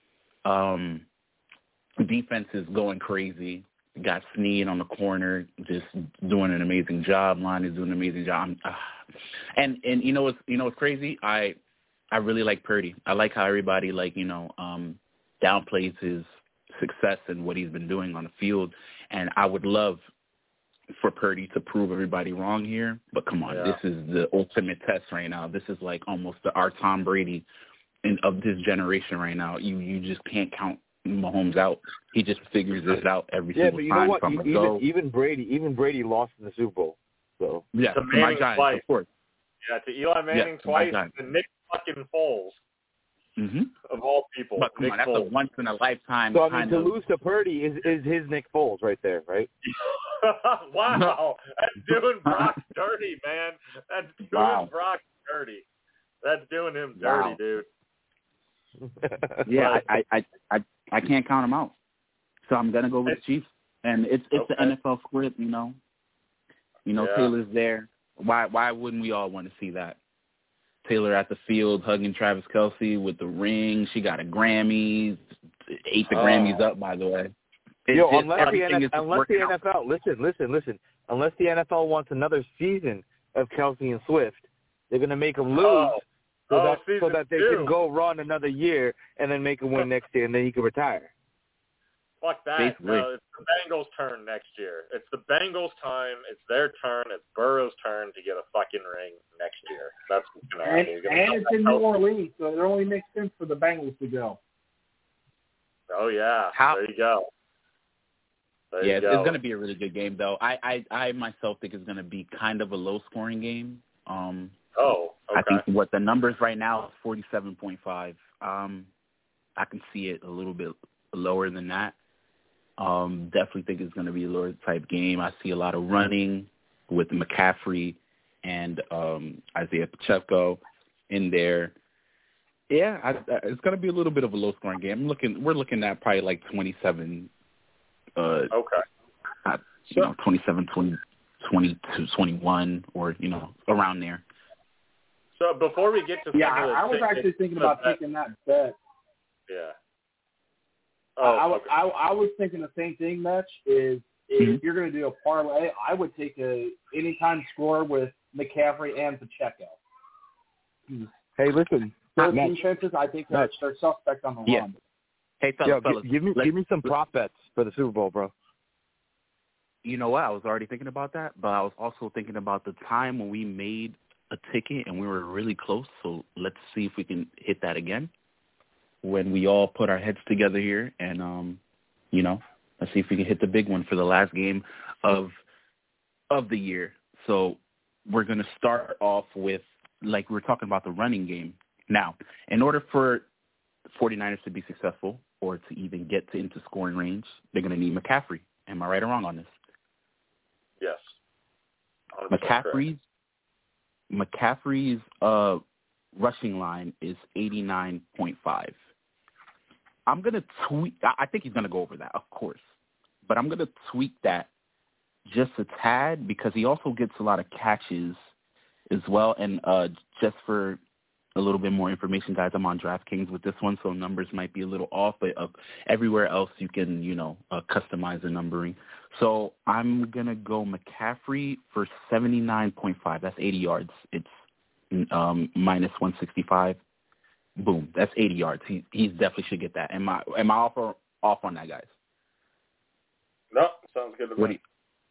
Defense is going crazy. Got Snead on the corner, just doing an amazing job. Line is doing an amazing job. And you know what's crazy? I really like Purdy. I like how everybody downplays his success and what he's been doing on the field. And I would love for Purdy to prove everybody wrong here. But come on, this is the ultimate test right now. This is like almost our Tom Brady of this generation right now. You just can't count Mahomes out. He just figures it out every single time. Yeah, but you know what? Even Brady lost in the Super Bowl. So yeah, to my Giants, twice. Of course. Yeah, to Eli Manning twice, and Nick fucking Foles. Mm-hmm. Of all people. But come on, that's a once in a lifetime. So I mean, to lose to Purdy is his Nick Foles right there, right? Wow, that's doing Brock dirty, man. That's doing Brock dirty. That's doing him dirty, dude. Yeah, I can't count him out. So I'm gonna go with the Chiefs, and it's the NFL script, you know. Taylor's there. Why wouldn't we all want to see that? Taylor at the field hugging Travis Kelce with the ring. She got a Grammy. Ate the Grammys up, by the way. Unless the NFL, listen. Unless the NFL wants another season of Kelce and Swift, they're going to make them lose so that they can go run another year and then make him win next year, and then he can retire. Fuck that. No, it's the Bengals' turn next year. It's the Bengals' time. It's their turn. It's Burrow's turn to get a fucking ring next year. That's what's going to happen. And it's in New Orleans, so it only makes sense for the Bengals to go. Oh, yeah. There you go. It's going to be a really good game, though. I myself think it's going to be kind of a low-scoring game. Okay. I think what the numbers right now is 47.5. I can see it a little bit lower than that. Definitely think it's going to be a lower type game. I see a lot of running with McCaffrey and Isaiah Pacheco in there. Yeah, it's going to be a little bit of a low-scoring game. We're looking at probably like 27. 27, 20, 22, 21, or around there. So before we get to I was actually thinking about taking that bet. Yeah. I was thinking the same thing, Mitch, is if you're going to do a parlay, I would take a anytime score with McCaffrey and Pacheco. Hey, listen. Those defenses, I think they're suspect on the run. Hey, fellas, give me some prop bets for the Super Bowl, bro. You know what? I was already thinking about that, but I was also thinking about the time when we made a ticket and we were really close. So let's see if we can hit that again. When we all put our heads together here and, let's see if we can hit the big one for the last game of the year. So we're going to start off with, like we were talking about, the running game. Now, in order for 49ers to be successful or to even get into scoring range, they're going to need McCaffrey. Am I right or wrong on this? Yes. McCaffrey's rushing line is 89.5. I'm going to tweak. I think he's going to go over that, of course. But I'm going to tweak that just a tad because he also gets a lot of catches as well. And just for a little bit more information, guys, I'm on DraftKings with this one, so numbers might be a little off. But everywhere else you can, customize the numbering. So I'm going to go McCaffrey for 79.5. That's 80 yards. It's minus 165. Boom, that's 80 yards. He definitely should get that. Am I off on that, guys? No, sounds good to me.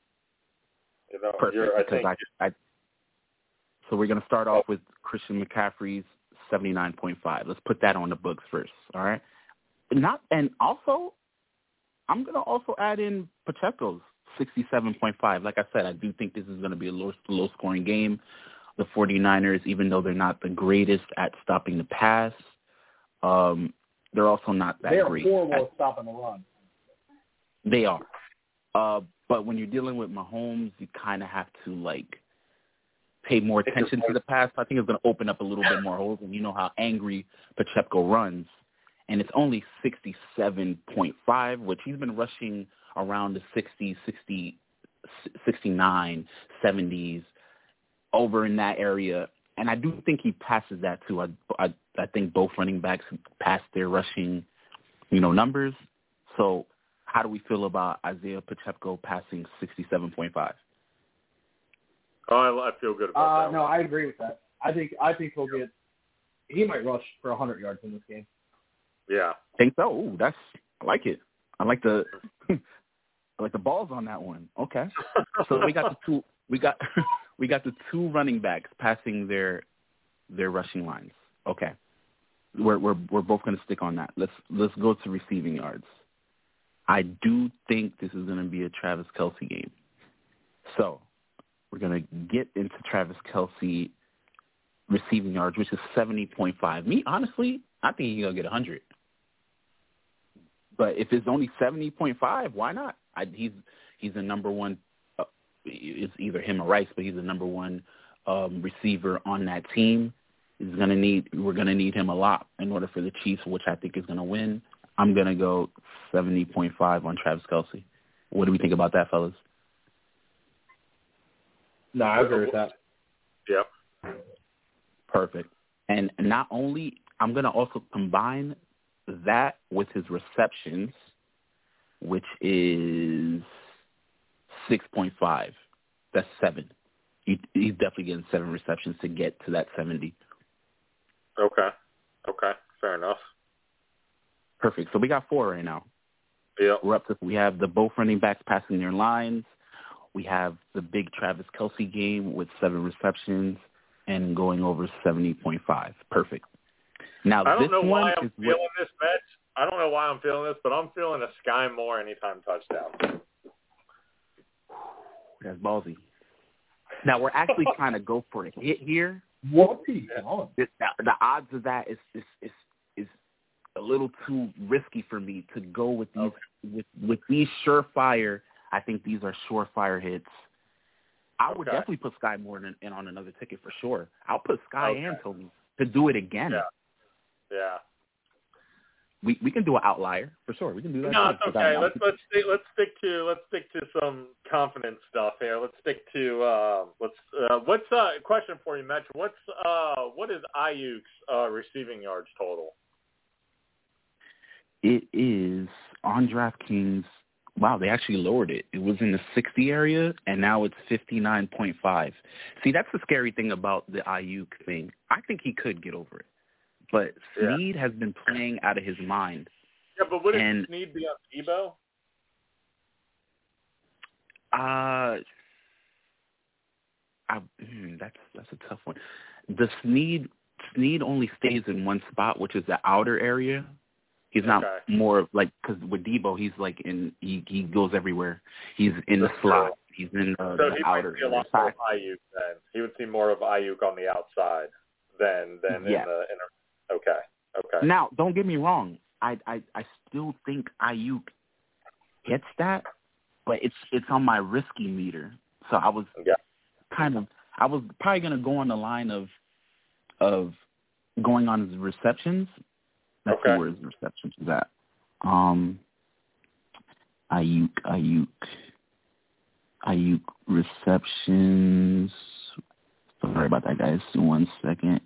Perfect. So we're going to start off with Christian McCaffrey's 79.5. Let's put that on the books first, all right? And also, I'm going to also add in Pacheco's 67.5. Like I said, I do think this is going to be a low-scoring game. The 49ers, even though they're not the greatest at stopping the pass, they're also not that great. They're horrible at stopping the run. They are. But when you're dealing with Mahomes, you kind of have to, pay more attention to the pass. I think it's going to open up a little bit more holes, and you know how angry Pacheco runs. And it's only 67.5, which he's been rushing around the 60, 69, 70s, over in that area. And I do think he passes that, too. I think both running backs pass their rushing, numbers. So how do we feel about Isaiah Pacheco passing 67.5? Oh, I feel good about that. No, I agree with that. I think he might rush for 100 yards in this game. Yeah. Think so? Ooh, I like it. I like the Like the ball's on that one. Okay. So we got the two running backs passing their rushing lines. Okay. We're both going to stick on that. Let's go to receiving yards. I do think this is going to be a Travis Kelce game. So we're going to get into Travis Kelce receiving yards, which is 70.5. Me, honestly, I think he's going to get 100. But if it's only 70.5, why not? He's the number one. It's either him or Rice, but he's the number one receiver on that team. We're gonna need him a lot in order for the Chiefs, which I think is gonna win. I'm gonna go 70.5 on Travis Kelce. What do we think about that, fellas? No, I agree with that. Yep. Perfect. And not only, I'm gonna also combine that with his receptions, which is 6.5. That's 7. He's definitely getting 7 receptions to get to that 70. Okay. Fair enough. Perfect. So we got 4 right now. Yeah. We have the both running backs passing their lines. We have the big Travis Kelce game with 7 receptions and going over 70.5. Perfect. Now, I don't this know one why I'm is feeling this, Mitch. I don't know why I'm feeling this, but I'm feeling a Sky Moore anytime touchdown. That's ballsy. Now, we're actually trying to go for a hit here. What's he doing? The odds of that is a little too risky for me to go with these with these surefire. I think these are surefire hits. I would definitely put Sky Moore in on another ticket for sure. I'll put Sky and Tony to do it again. Yeah. We can do an outlier for sure. We can do that. No, it's okay. Let's stick to some confidence stuff here. Let's stick to what's question for you, Metro? What is Ayuk's receiving yards total? It is on DraftKings. Wow, they actually lowered it. It was in the 60 area, and now it's 59.5. See, that's the scary thing about the Ayuk thing. I think he could get over it. But Snead has been playing out of his mind. Yeah, but wouldn't Snead be on Debo? That's a tough one. The Snead only stays in one spot, which is the outer area. He's not more like, because with Debo, he's like he goes everywhere. He's in the slot. He's in the outer. So he might see a lot more of Ayuk then. He would see more of Ayuk on the outside than in the inner. Okay. Now, don't get me wrong. I still think Ayuk hits that, but it's on my risky meter. So I was I was probably going to go on the line of going on his receptions. Let's see where his receptions is at. Ayuk receptions. Sorry about that, guys. 1 second.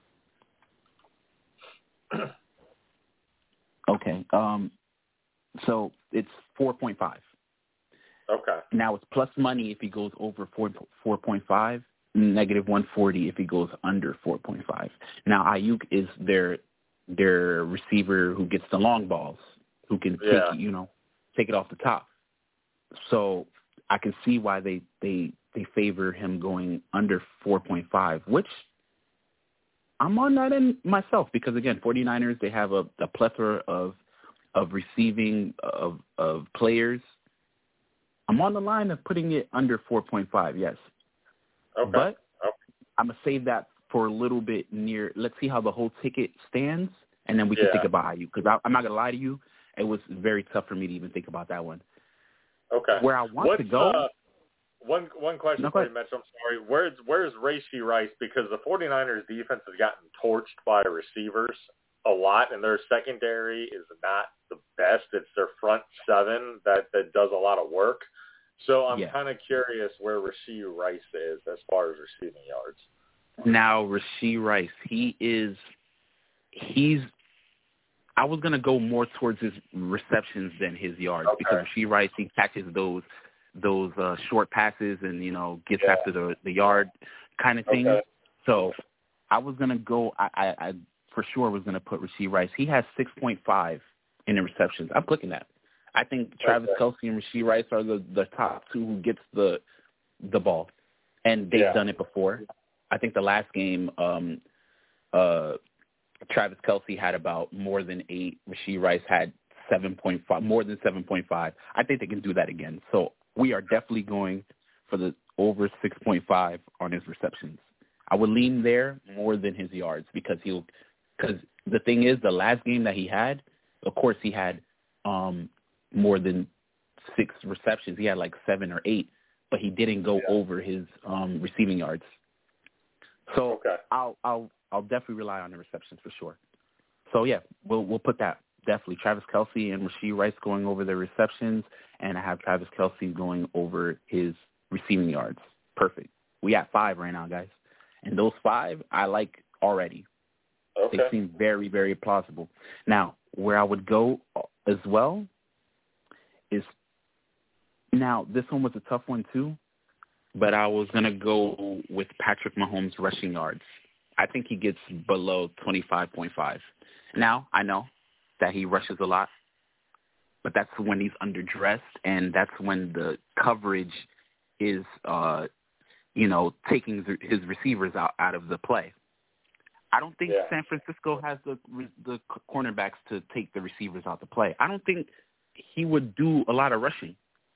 Okay. So it's 4.5. Okay. Now it's plus money if he goes over 4.5, negative 140 if he goes under 4.5. Now Ayuk is their receiver who gets the long balls, who can take it off the top. So I can see why they favor him going under 4.5, which I'm on that end myself because, again, 49ers, they have a plethora of receiving of players. I'm on the line of putting it under 4.5, yes. Okay. But I'm going to save that for a little bit near. Let's see how the whole ticket stands, and then we can think about Ayuk. Because I'm not going to lie to you, it was very tough for me to even think about that one. Okay. Where I want to go. One question for you, Mitch. I'm sorry. Where's Rashee Rice? Because the 49ers defense has gotten torched by receivers a lot, and their secondary is not the best. It's their front seven that does a lot of work. So I'm kind of curious where Rashee Rice is as far as receiving yards. Now, Rashee Rice, he's I was going to go more towards his receptions than his yards because Rashee Rice, he catches those short passes and, gets after the yard kind of thing. So I was going to go, I for sure was going to put Rashee Rice. He has 6.5 in the receptions. I'm clicking that. I think Travis Kelce and Rashee Rice are the top two who gets the ball, and they've done it before. I think the last game, Travis Kelce had about more than 8. Rashee Rice had 7.5, more than 7.5. I think they can do that again. So we are definitely going for the over 6.5 on his receptions. I would lean there more than his yards because the thing is, the last game that he had, of course, he had more than 6 receptions. He had like 7 or 8, but he didn't go over his receiving yards. So I'll definitely rely on the receptions for sure. So yeah, we'll put that definitely. Travis Kelce and Rashee Rice going over their receptions, and I have Travis Kelce going over his receiving yards. Perfect. We at 5 right now, guys, and those 5 I like already. Okay. They seem very, very plausible. Now, where I would go as well is, now this one was a tough one too, but I was going to go with Patrick Mahomes' rushing yards. I think he gets below 25.5. Now, I know that he rushes a lot, but that's when he's underdressed, and that's when the coverage is, taking his receivers out of the play. I don't think San Francisco has the cornerbacks to take the receivers out the play. I don't think he would do a lot of rushing,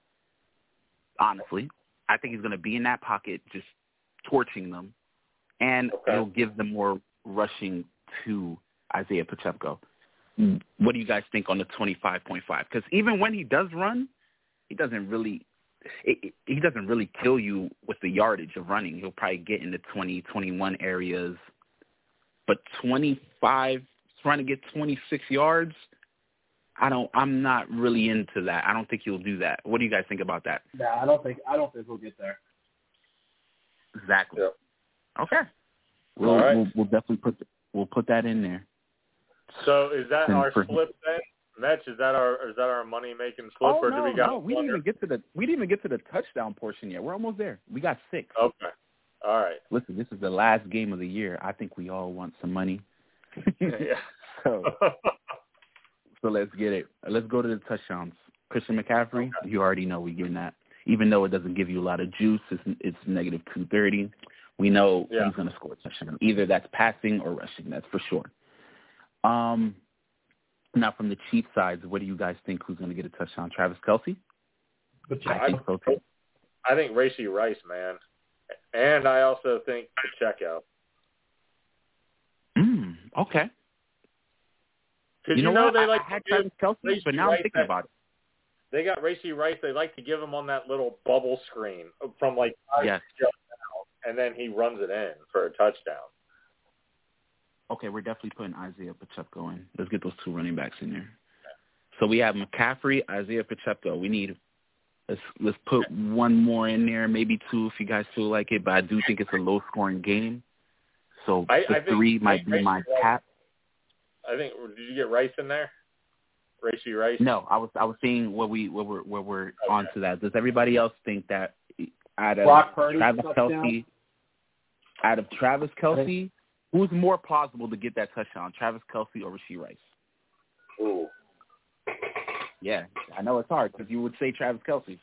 honestly. I think he's going to be in that pocket just torching them, and it'll give them more rushing to Isaiah Pacheco. What do you guys think on the 25.5? Because even when he does run, he doesn't really kill you with the yardage of running. He'll probably get in the 20, 21 areas. But 25, trying to get 26 yards, I'm not really into that. I don't think he'll do that. What do you guys think about that? Nah, I don't think he'll get there. Exactly. Yep. Okay. We'll definitely put that in there. So is that our slip then? Mitch, is that our money making slip, or do we got? No, we didn't even get to the touchdown portion yet. We're almost there. We got 6. Okay. All right. Listen, this is the last game of the year. I think we all want some money. Yeah. So let's get it. Let's go to the touchdowns. Christian McCaffrey, you already know we're getting that. Even though it doesn't give you a lot of juice, it's negative 230. We know he's going to score a touchdown. Either that's passing or rushing. That's for sure. Now from the Chiefs side, what do you guys think? Who's going to get a touchdown? Travis Kelce? I think so too. I think Rashee Rice, man. And I also think Pacheco. Okay. You know they I had Travis Kelce, but now I'm thinking about it. They got Rashee Rice. They like to give him on that little bubble screen from like 5 yards out, and then he runs it in for a touchdown. Okay, we're definitely putting Isaiah Pacheco in. Let's get those 2 running backs in there. So we have McCaffrey, Isaiah Pacheco. We need let's put 1 more in there, maybe 2 if you guys feel like it. But I do think it's a low-scoring game. So I 3 might be my cap. I think. Did you get Rice in there? Rashee Rice? No, I was seeing where we're on to that. Does everybody else think that out of Travis Kelce, who's more plausible to get that touchdown, Travis Kelce or Rashee Rice? Ooh. Yeah, I know it's hard because you would say Travis Kelce.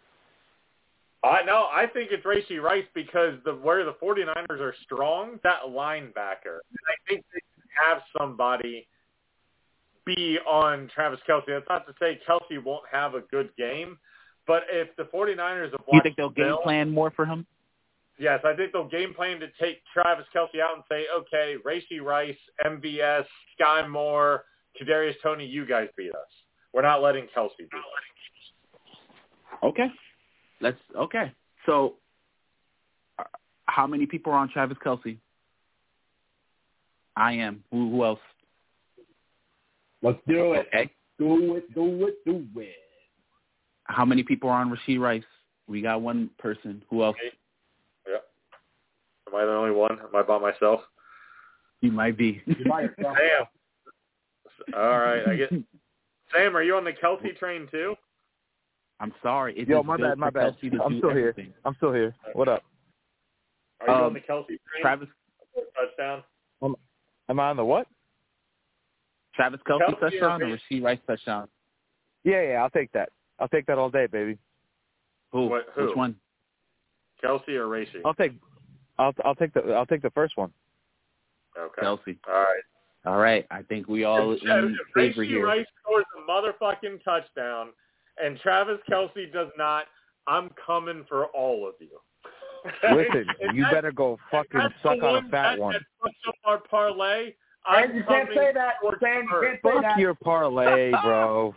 I think it's Rashee Rice because where the 49ers are strong, that linebacker. I think they have somebody be on Travis Kelce. That's not to say Kelce won't have a good game, but if the 49ers have watched you think they'll game plan more for him? Yes, I think they'll game plan to take Travis Kelce out and say, okay, Rashee Rice, MVS, Sky Moore, Kadarius Toney, you guys beat us. We're not letting Kelce beat us. Okay. So, how many people are on Travis Kelce? I am. Who else? Let's do it. Okay. Do it. How many people are on Rashee Rice? We got 1 person. Who else? Yeah. Am I the only one? Am I by myself? You might be. Sam. All right. I get. Sam, are you on the Kelce train too? I'm sorry. Yo, my bad. I'm still here. What up? Are you on the Kelce train? Travis touchdown. Am I on the what? Travis Kelce touchdown or Rashee Rice touchdown? Yeah, I'll take that. I'll take that all day, baby. Who? Which one? Kelce or Racing? I'll take the first one. Okay. Kelce. All right. I think we all in favor Rashee here. Rice scores a motherfucking touchdown, and Travis Kelce does not. I'm coming for all of you. Listen, you better go fucking suck on a fat one. That fucks up our parlay. You can't say that, Sam. You can't say that. Fuck your parlay, bro.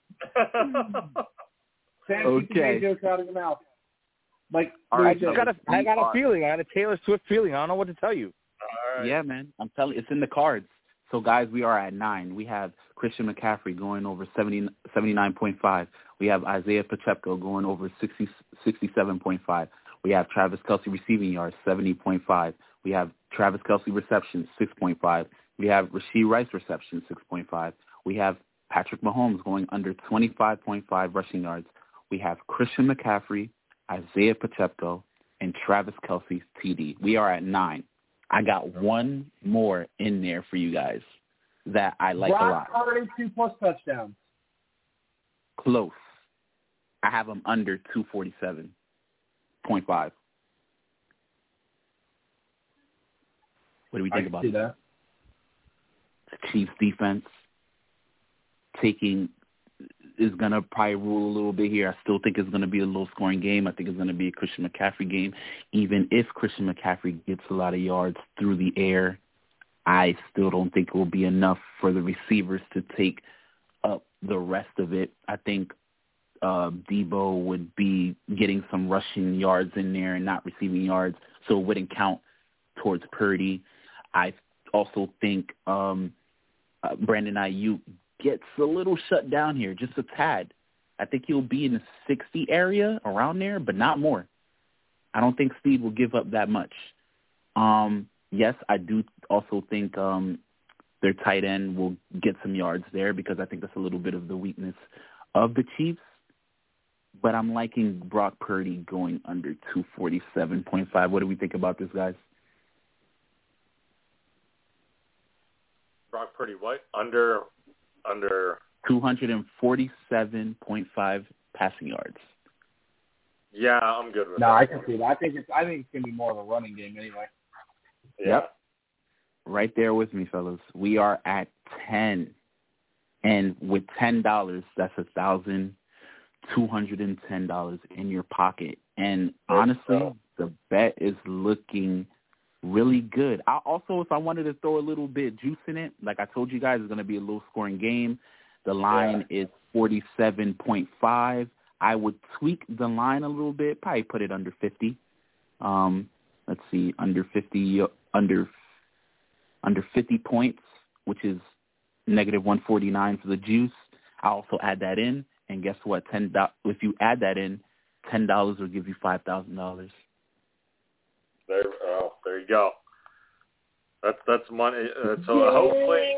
Sam, keep the gay jokes out of your mouth. Like, I got a feeling. I had a Taylor Swift feeling. I don't know what to tell you. All right. Yeah, man. I'm telling you, it's in the cards. So, guys, we are at 9. We have Christian McCaffrey going over 79.5. We have Isaiah Pacheco going over 67.5. We have Travis Kelce receiving yards, 70.5. We have Travis Kelce receptions, 6.5. We have Rashee Rice receptions, 6.5. We have Patrick Mahomes going under 25.5 rushing yards. We have Christian McCaffrey, Isaiah Pacheco, and Travis Kelce's TD. We are at 9. I got one more in there for you guys that I like a lot. Brock Purdy 2+ touchdowns. Close. I have him under 247.5. What do we think about that? The Chiefs defense is going to probably rule a little bit here. I still think it's going to be a low-scoring game. I think it's going to be a Christian McCaffrey game. Even if Christian McCaffrey gets a lot of yards through the air, I still don't think it will be enough for the receivers to take up the rest of it. I think Debo would be getting some rushing yards in there and not receiving yards, so it wouldn't count towards Purdy. I also think Brandon Ayuk gets a little shut down here, just a tad. I think he'll be in the 60 area, around there, but not more. I don't think Steve will give up that much. Yes, I do also think their tight end will get some yards there because I think that's a little bit of the weakness of the Chiefs. But I'm liking Brock Purdy going under 247.5. What do we think about this, guys? Brock Purdy, what? Under 247.5 passing yards. Yeah, I'm good with that. No, I can see that. I think it's going to be more of a running game anyway. Yeah. Yep. Right there with me, fellas. We are at 10. And with $10, that's $1,210 in your pocket. And honestly, the bet is looking really good. If I wanted to throw a little bit juice in it, like I told you guys, it's going to be a low-scoring game. The line is 47.5. I would tweak the line a little bit, probably put it under 50. Let's see, under 50 points, which is negative 149 for the juice. I also add that in, and guess what? If you add that in, $10 will give you $5,000. There you go. That's money. So hopefully,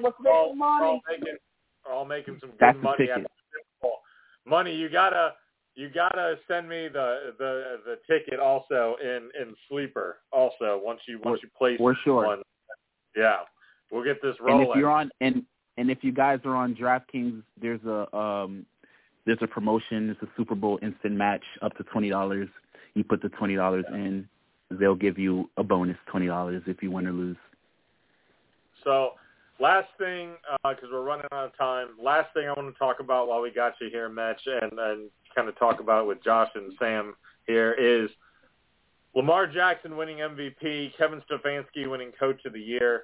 we're all making some good money. Money, you gotta send me the ticket also in Sleeper also once you place for sure. one. Yeah, we'll get this rolling. And if you're on and if you guys are on DraftKings, there's a promotion. It's a Super Bowl instant match up to $20. You put the $20 in, they'll give you a bonus $20 if you win or lose. So last thing, because we're running out of time, last thing I want to talk about while we got you here, Mitch, and kind of talk about it with Josh and Sam here is Lamar Jackson winning MVP, Kevin Stefanski winning Coach of the Year.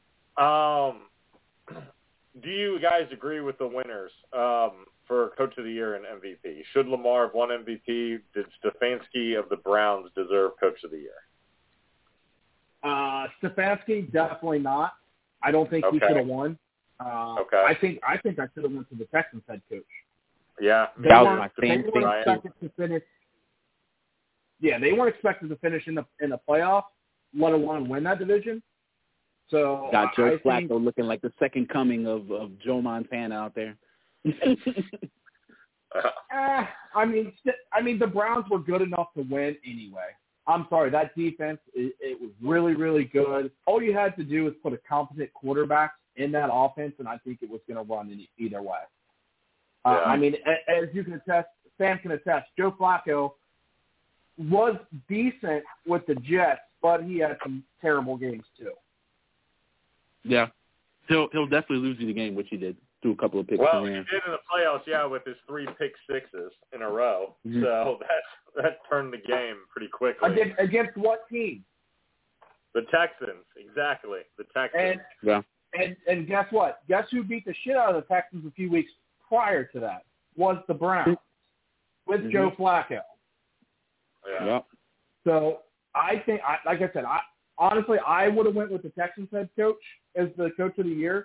Do you guys agree with the winners for Coach of the Year and MVP? Should Lamar have won MVP? Did Stefanski of the Browns deserve Coach of the Year? Stefanski, definitely not. I don't think he should have won. I think I should have went to the Texans head coach. Yeah, that was my same thing. They weren't expected to finish in the playoff, let alone win that division. So got Joe Flacco looking like the second coming of Joe Montana out there. I mean, the Browns were good enough to win anyway. I'm sorry, that defense, it was really, really good. All you had to do was put a competent quarterback in that offense, and I think it was going to run in either way. I mean, as you can attest, Sam can attest, Joe Flacco was decent with the Jets, but he had some terrible games too. Yeah. He'll definitely lose you the game, which he did. Threw a couple of picks. Well, he did in the playoffs, with his 3 pick sixes in a row. Mm-hmm. So that turned the game pretty quickly. Against what team? The Texans, exactly. The Texans. And guess what? Guess who beat the shit out of the Texans a few weeks prior to that? Was the Browns with Joe Flacco. Yeah. So I think, like I said, honestly, I would have went with the Texans head coach as the coach of the year.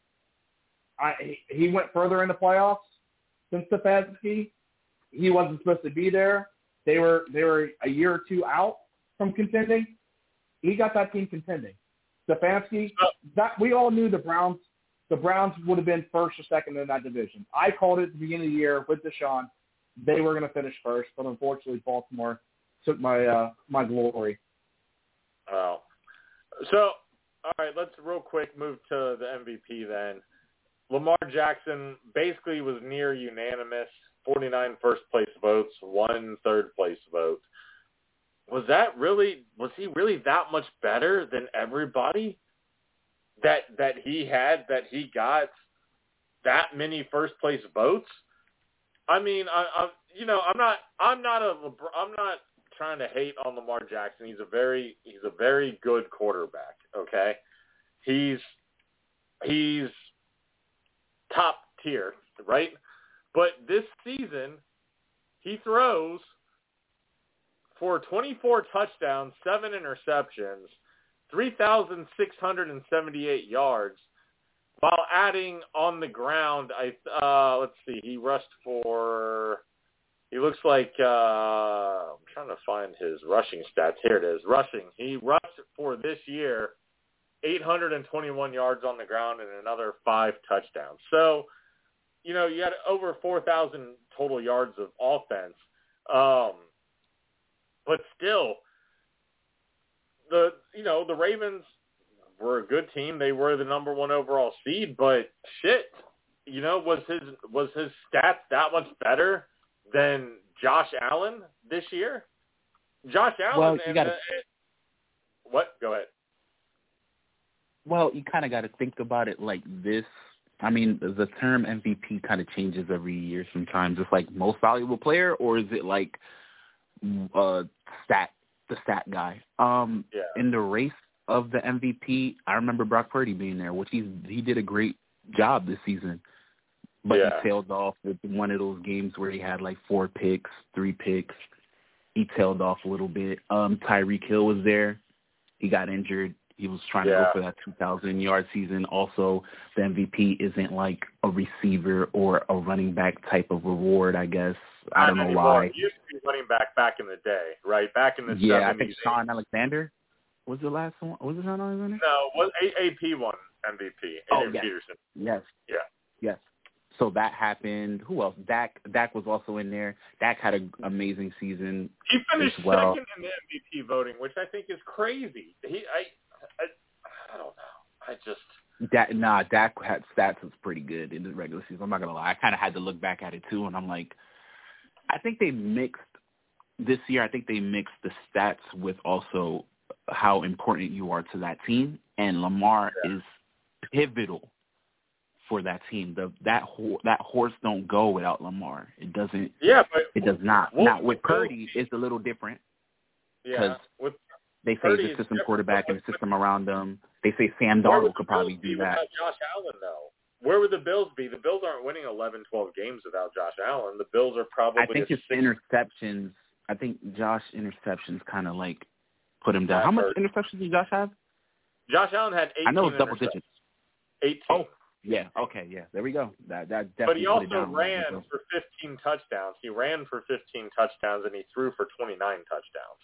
He went further in the playoffs than Stefanski. He wasn't supposed to be there. They were a year or two out from contending. He got that team contending. Stefanski, we all knew the Browns would have been first or second in that division. I called it at the beginning of the year with Deshaun. They were going to finish first, but unfortunately Baltimore took my glory. Oh. So, all right, let's real quick move to the MVP then. Lamar Jackson basically was near unanimous, 49 first-place votes, 1 third-place vote. Was he really that much better than everybody that he got that many first-place votes? I mean, I'm not trying to hate on Lamar Jackson. He's a very good quarterback. Okay, he's top tier, right? But this season, he throws for 24 touchdowns, 7 interceptions, 3,678 yards, while adding on the ground, let's see, he rushed for, he looks like, I'm trying to find his rushing stats. Here it is, rushing. He rushed for this year 821 yards on the ground and another 5 touchdowns. So, you had over 4,000 total yards of offense. But still, the Ravens were a good team. They were the number 1 overall seed, but shit, was his stats that much better than Josh Allen this year? Josh Allen what? Go ahead. Well, you kind of got to think about it like this. I mean, the term MVP kind of changes every year sometimes. It's like most valuable player, or is it like the stat guy? In the race of the MVP, I remember Brock Purdy being there, which he did a great job this season. But he tailed off with one of those games where he had like 4 picks, 3 picks. He tailed off a little bit. Tyreek Hill was there. He got injured. He was trying to go for that 2,000-yard season. Also, the MVP isn't like a receiver or a running back type of reward, I guess. I don't know why. It used to be running back in the day, right? Back in the 70s. Yeah, I think Sean Alexander was the last one. Was it Sean Alexander? No, AP won MVP. Peterson. Yes. Yeah. Yes. So that happened. Who else? Dak was also in there. Dak had an amazing season. He finished second in the MVP voting, which I think is crazy. I don't know. Dak had stats was pretty good in the regular season. I'm not gonna lie. I kind of had to look back at it too, and I'm like, I think they mixed this year. I think they mixed the stats with also how important you are to that team, and Lamar is pivotal for that team. That horse don't go without Lamar. It doesn't. Yeah, but it does not. Now with Purdy, it's a little different. Yeah, they say the system quarterback and the system around them. They say Sam Darnold could probably do that. Josh Allen, though, where would the Bills be? The Bills aren't winning 11, 12 games without Josh Allen. The Bills are probably. I think his interceptions. I think Josh interceptions kind of like put him down. How much interceptions did Josh have? Josh Allen had 18. I know it's double digits. 18. Oh, yeah. Okay, yeah. There we go. That definitely. But he also ran for 15 touchdowns. He ran for 15 touchdowns, and he threw for 29 touchdowns.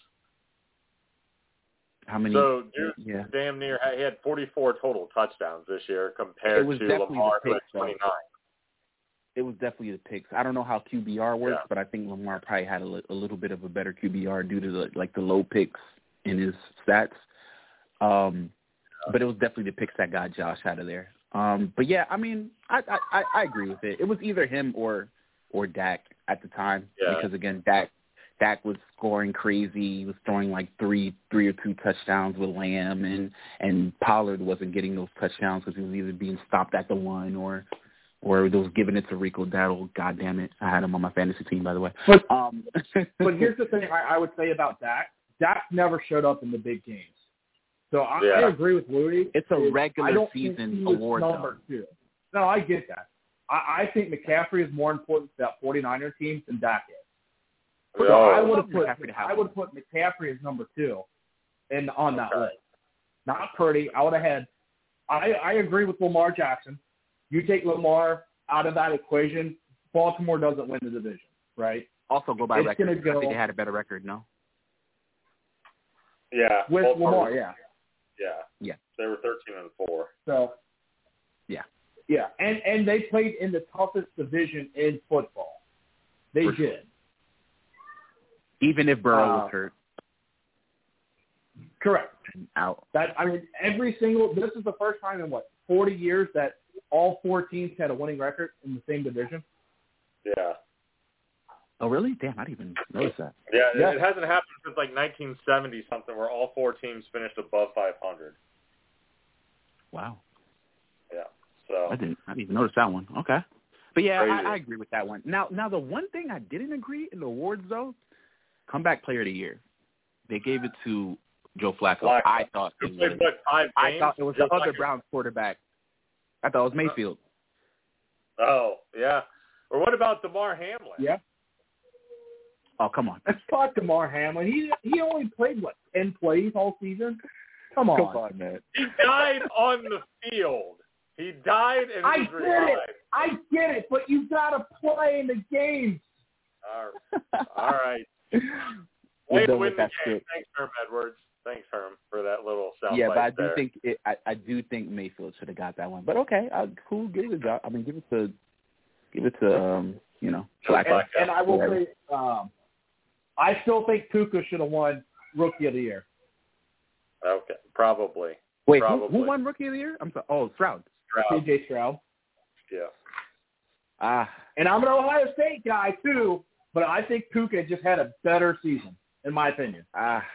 How many? So, dude, damn near, he had 44 total touchdowns this year compared to Lamar, who had 29. It was definitely the picks. I don't know how QBR works, but I think Lamar probably had a little bit of a better QBR due to the low picks in his stats. But it was definitely the picks that got Josh out of there. But yeah, I mean, I agree with it. It was either him or Dak at the time because again, Dak was scoring crazy. He was throwing like three or two touchdowns with Lamb, and Pollard wasn't getting those touchdowns because he was either being stopped at the one or they was giving it to Rico Dowdle. God damn it, I had him on my fantasy team, by the way. But here's the thing I would say about Dak. Dak never showed up in the big games. So I agree with Louis. It's a regular season award, number two. No, I get that. I think McCaffrey is more important to that 49er team than Dak is. So I would have put McCaffrey as number two and on that list. Not Purdy. I would have had I agree with Lamar Jackson. You take Lamar out of that equation, Baltimore doesn't win the division, right? Also go by record. I think they had a better record, no? Yeah. With Lamar, yeah. Yeah. They were 13-4. So yeah. Yeah. And they played in the toughest division in football. They did. Sure. Even if Burrow was hurt. Correct. Out. This is the first time in 40 years that all four teams had a winning record in the same division? Yeah. Oh, really? Damn, I didn't even notice that. Yeah, it hasn't happened since 1970-something where all four teams finished above 500. Wow. Yeah. So I didn't even notice that one. Okay. But yeah, I agree with that one. Now the one thing I didn't agree in the awards though, comeback player of the year. They gave it to Joe Flacco. I thought it was the other Browns quarterback. I thought it was Mayfield. Oh, yeah. Or what about DeMar Hamlin? Yeah. Oh, come on. Fuck DeMar Hamlin. He only played, 10 plays all season? Come on, man. He died on the field. He died and was revived. I get it, but you got to play in the games. All right. Way to win the game. Thanks, Herm Edwards. Thanks, Herm, for that little sound. Yeah, but I do think Mayfield should have got that one. But okay, cool. Give it a job. I mean, give it to Flacco. And I will say, I still think Puka should have won Rookie of the Year. Okay, probably. Wait, who won Rookie of the Year? I'm sorry. Oh, Stroud. C.J. Stroud. Yeah. And I'm an Ohio State guy too, but I think Puka just had a better season, in my opinion.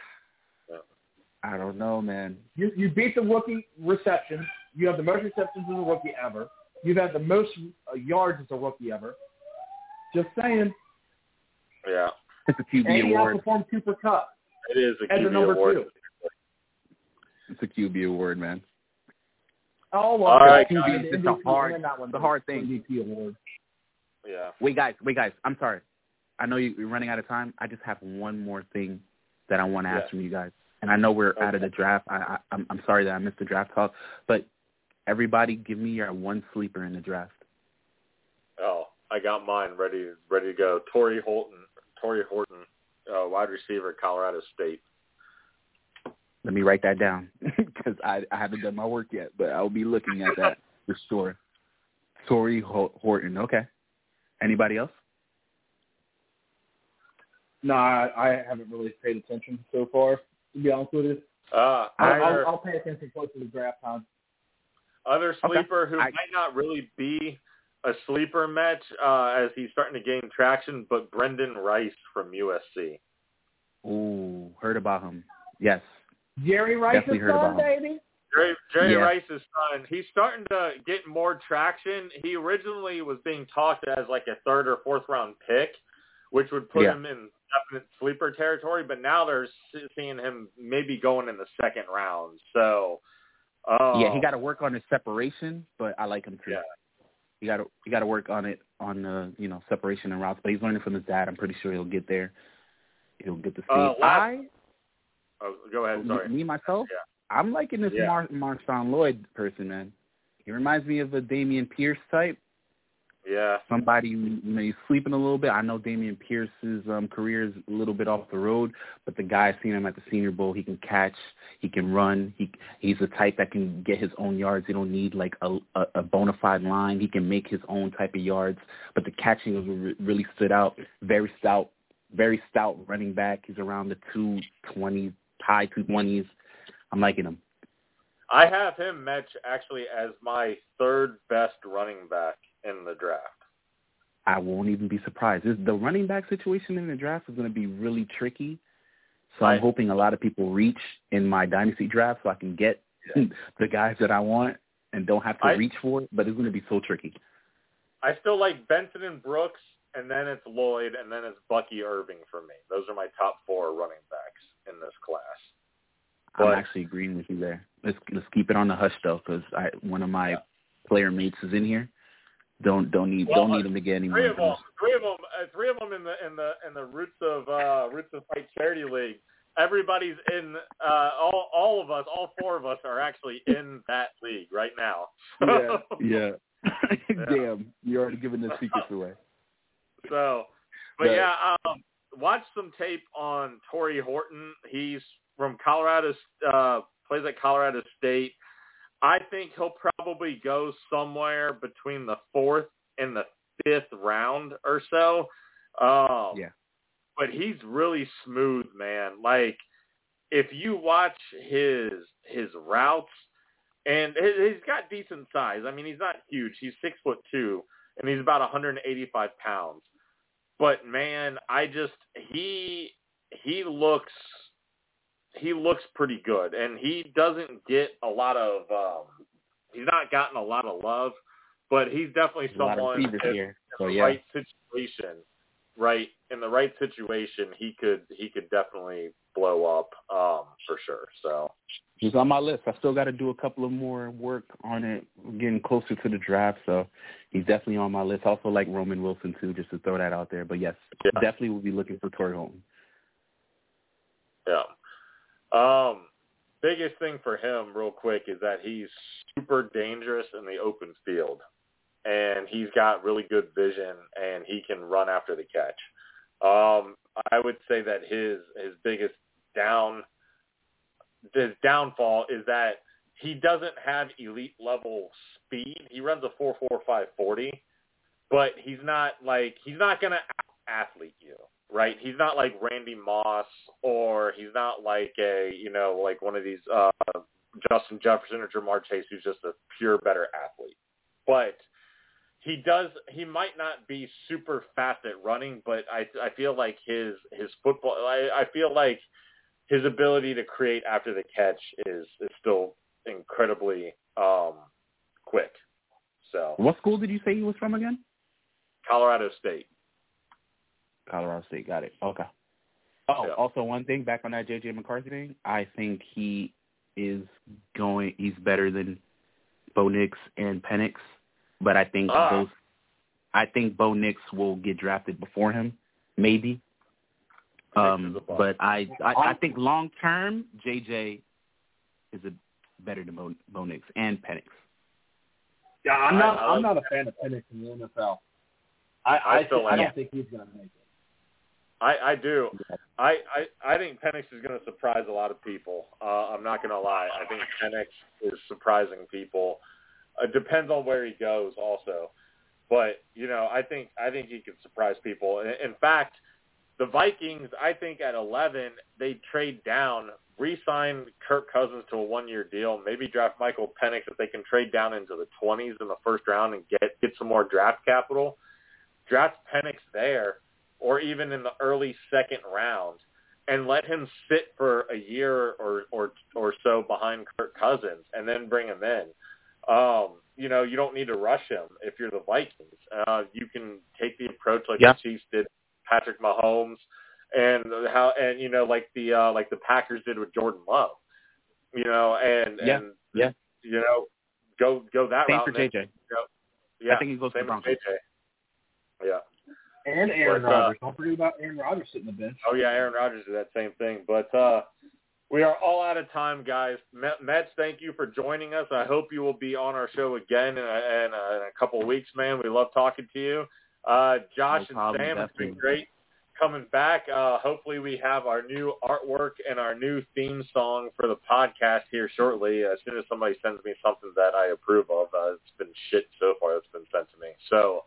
I don't know, man. You beat the rookie reception. You have the most receptions as a rookie ever. You've had the most yards as a rookie ever. Just saying. Yeah. It's a QB and award. And he outperformed Cooper Kupp. It is a QB QB as a number award. 2. It's a QB award, man. Oh, well, all right, QB is the hard thing. MVP award. Yeah. Wait, guys. I'm sorry. I know you're running out of time. I just have one more thing that I want to ask from you guys. And I know we're out of the draft. I'm sorry that I missed the draft talk, but everybody give me your one sleeper in the draft. Oh, I got mine ready to go. Torrey Horton, wide receiver, Colorado State. Let me write that down because I haven't done my work yet, but I'll be looking at that for sure. Torrey Horton. Okay. Anybody else? No, I haven't really paid attention so far, to be honest with you. I'll pay attention close to the draft time. Other sleeper who might not really be a sleeper match as he's starting to gain traction, but Brendan Rice from USC. Ooh, heard about him. Yes. Jerry Rice's son, baby. Jerry Rice's son. He's starting to get more traction. He originally was being talked as like a 3rd or 4th round pick, which would put him in definite sleeper territory, but now they're seeing him maybe going in the 2nd round. So, he got to work on his separation, but I like him too. Yeah, he got to work on it on separation and routes, but he's learning from his dad. I'm pretty sure he'll get there. He'll get to see. Go ahead. Sorry. Me myself. Yeah. I'm liking this Marshawn Lloyd person, man. He reminds me of a Dameon Pierce type. Yeah. Somebody he's sleeping a little bit. I know Dameon Pierce's career is a little bit off the road, but the guy, seen him at the Senior Bowl, he can catch, he can run. He's the type that can get his own yards. He don't need like a bona fide line. He can make his own type of yards, but the catching really stood out. Very stout running back. He's around the 220, high 220s. I'm liking him. I have him, Metch, actually as my third best running back in the draft. I won't even be surprised. The running back situation in the draft is going to be really tricky. So I'm hoping a lot of people reach in my dynasty draft so I can get the guys that I want and don't have to reach for it. But it's going to be so tricky. I still like Benson and Brooks, and then it's Lloyd, and then it's Bucky Irving for me. Those are my top 4 running backs in this class. I'm actually agreeing with you there. Let's keep it on the hush though, because one of my player mates is in here. Don't need him to get any more. Three of them in the Roots of Fight Charity League. Everybody's in. All of us, all 4 of us, are actually in that league right now. Yeah. Damn, you're already giving the secrets away. So, watch some tape on Torrey Horton. He's from Colorado, plays at Colorado State. I think he'll probably go somewhere between the 4th and the 5th round or so. But he's really smooth, man. Like, if you watch his routes, and he's got decent size. I mean, he's not huge. He's 6'2", and he's about 185 pounds. But man, he looks pretty good, and he doesn't get a lot of. He's not gotten a lot of love, but he's definitely someone in the right situation. Right, in the right situation, he could definitely blow up for sure. So he's on my list. I still got to do a couple of more work on it. We're getting closer to the draft, so he's definitely on my list. I also like Roman Wilson too, just to throw that out there. But yes, definitely will be looking for Torrey Horton. Yeah. Biggest thing for him, real quick, is that he's super dangerous in the open field. And he's got really good vision, and he can run after the catch. I would say that his biggest downfall is that he doesn't have elite level speed. He runs a 4.45 40, but he's not going to athlete you, right? He's not like Randy Moss, or he's not like like one of these Justin Jefferson or Jamar Chase, who's just a pure better athlete. But he might not be super fast at running, but I feel like his football, I feel like his ability to create after the catch is still incredibly quick. So, what school did you say he was from again? Colorado State. Colorado State, got it. Okay. Also one thing, back on that J.J. McCarthy thing, I think he's better than Bo Nix and Penix. But I think Bo Nix will get drafted before him, maybe. But I think long term, JJ is better than Bo Nix and Penix. Yeah, I'm not a fan of Penix in the NFL. I don't think he's going to make it. I do. I think Penix is going to surprise a lot of people. I'm not going to lie. I think Penix is surprising people. It depends on where he goes also. But, I think he can surprise people. In fact, the Vikings, I think at 11, they trade down, re-sign Kirk Cousins to a 1-year deal, maybe draft Michael Penix if they can trade down into the 20s in the first round and get some more draft capital. Draft Penix there, or even in the early second round, and let him sit for a year or so behind Kirk Cousins and then bring him in. You don't need to rush him if you're the Vikings. You can take the approach like the Chiefs did Patrick Mahomes, and like the Packers did with Jordan Love. Go that same route. For JJ. I think he goes to the Broncos. Yeah. And Aaron Rodgers. Don't forget about Aaron Rodgers sitting on the bench. Oh yeah, Aaron Rodgers did that same thing. But we are all out of time, guys. Mets, thank you for joining us. I hope you will be on our show again in a couple of weeks, man. We love talking to you. Josh and Sam, it's been great coming back. Hopefully we have our new artwork and our new theme song for the podcast here shortly. As soon as somebody sends me something that I approve of, it's been shit so far that's been sent to me. So,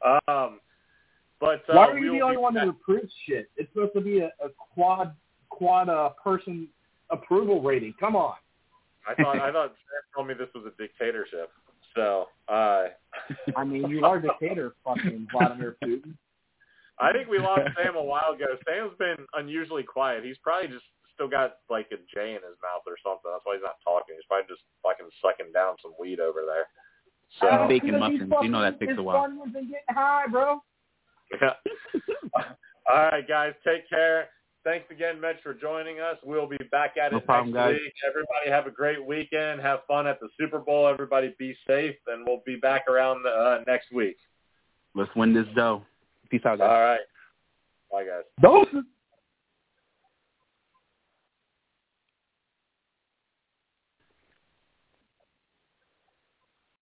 why are you the only one that approves shit? It's supposed to be a quad person approval rating. Come on. I thought Sam told me this was a dictatorship. So, I mean, you are a dictator, fucking Vladimir Putin. I think we lost Sam a while ago. Sam's been unusually quiet. He's probably just still got like a J in his mouth or something. That's why he's not talking. He's probably just fucking sucking down some weed over there. So bacon muffins. You know that takes a while. His fun was getting high, bro. Yeah. All right, guys. Take care. Thanks again, Mitch, for joining us. We'll be back at it next week. Everybody have a great weekend. Have fun at the Super Bowl. Everybody be safe, and we'll be back around next week. Let's win this dough. Peace out, guys. All right. Bye, guys. Doses.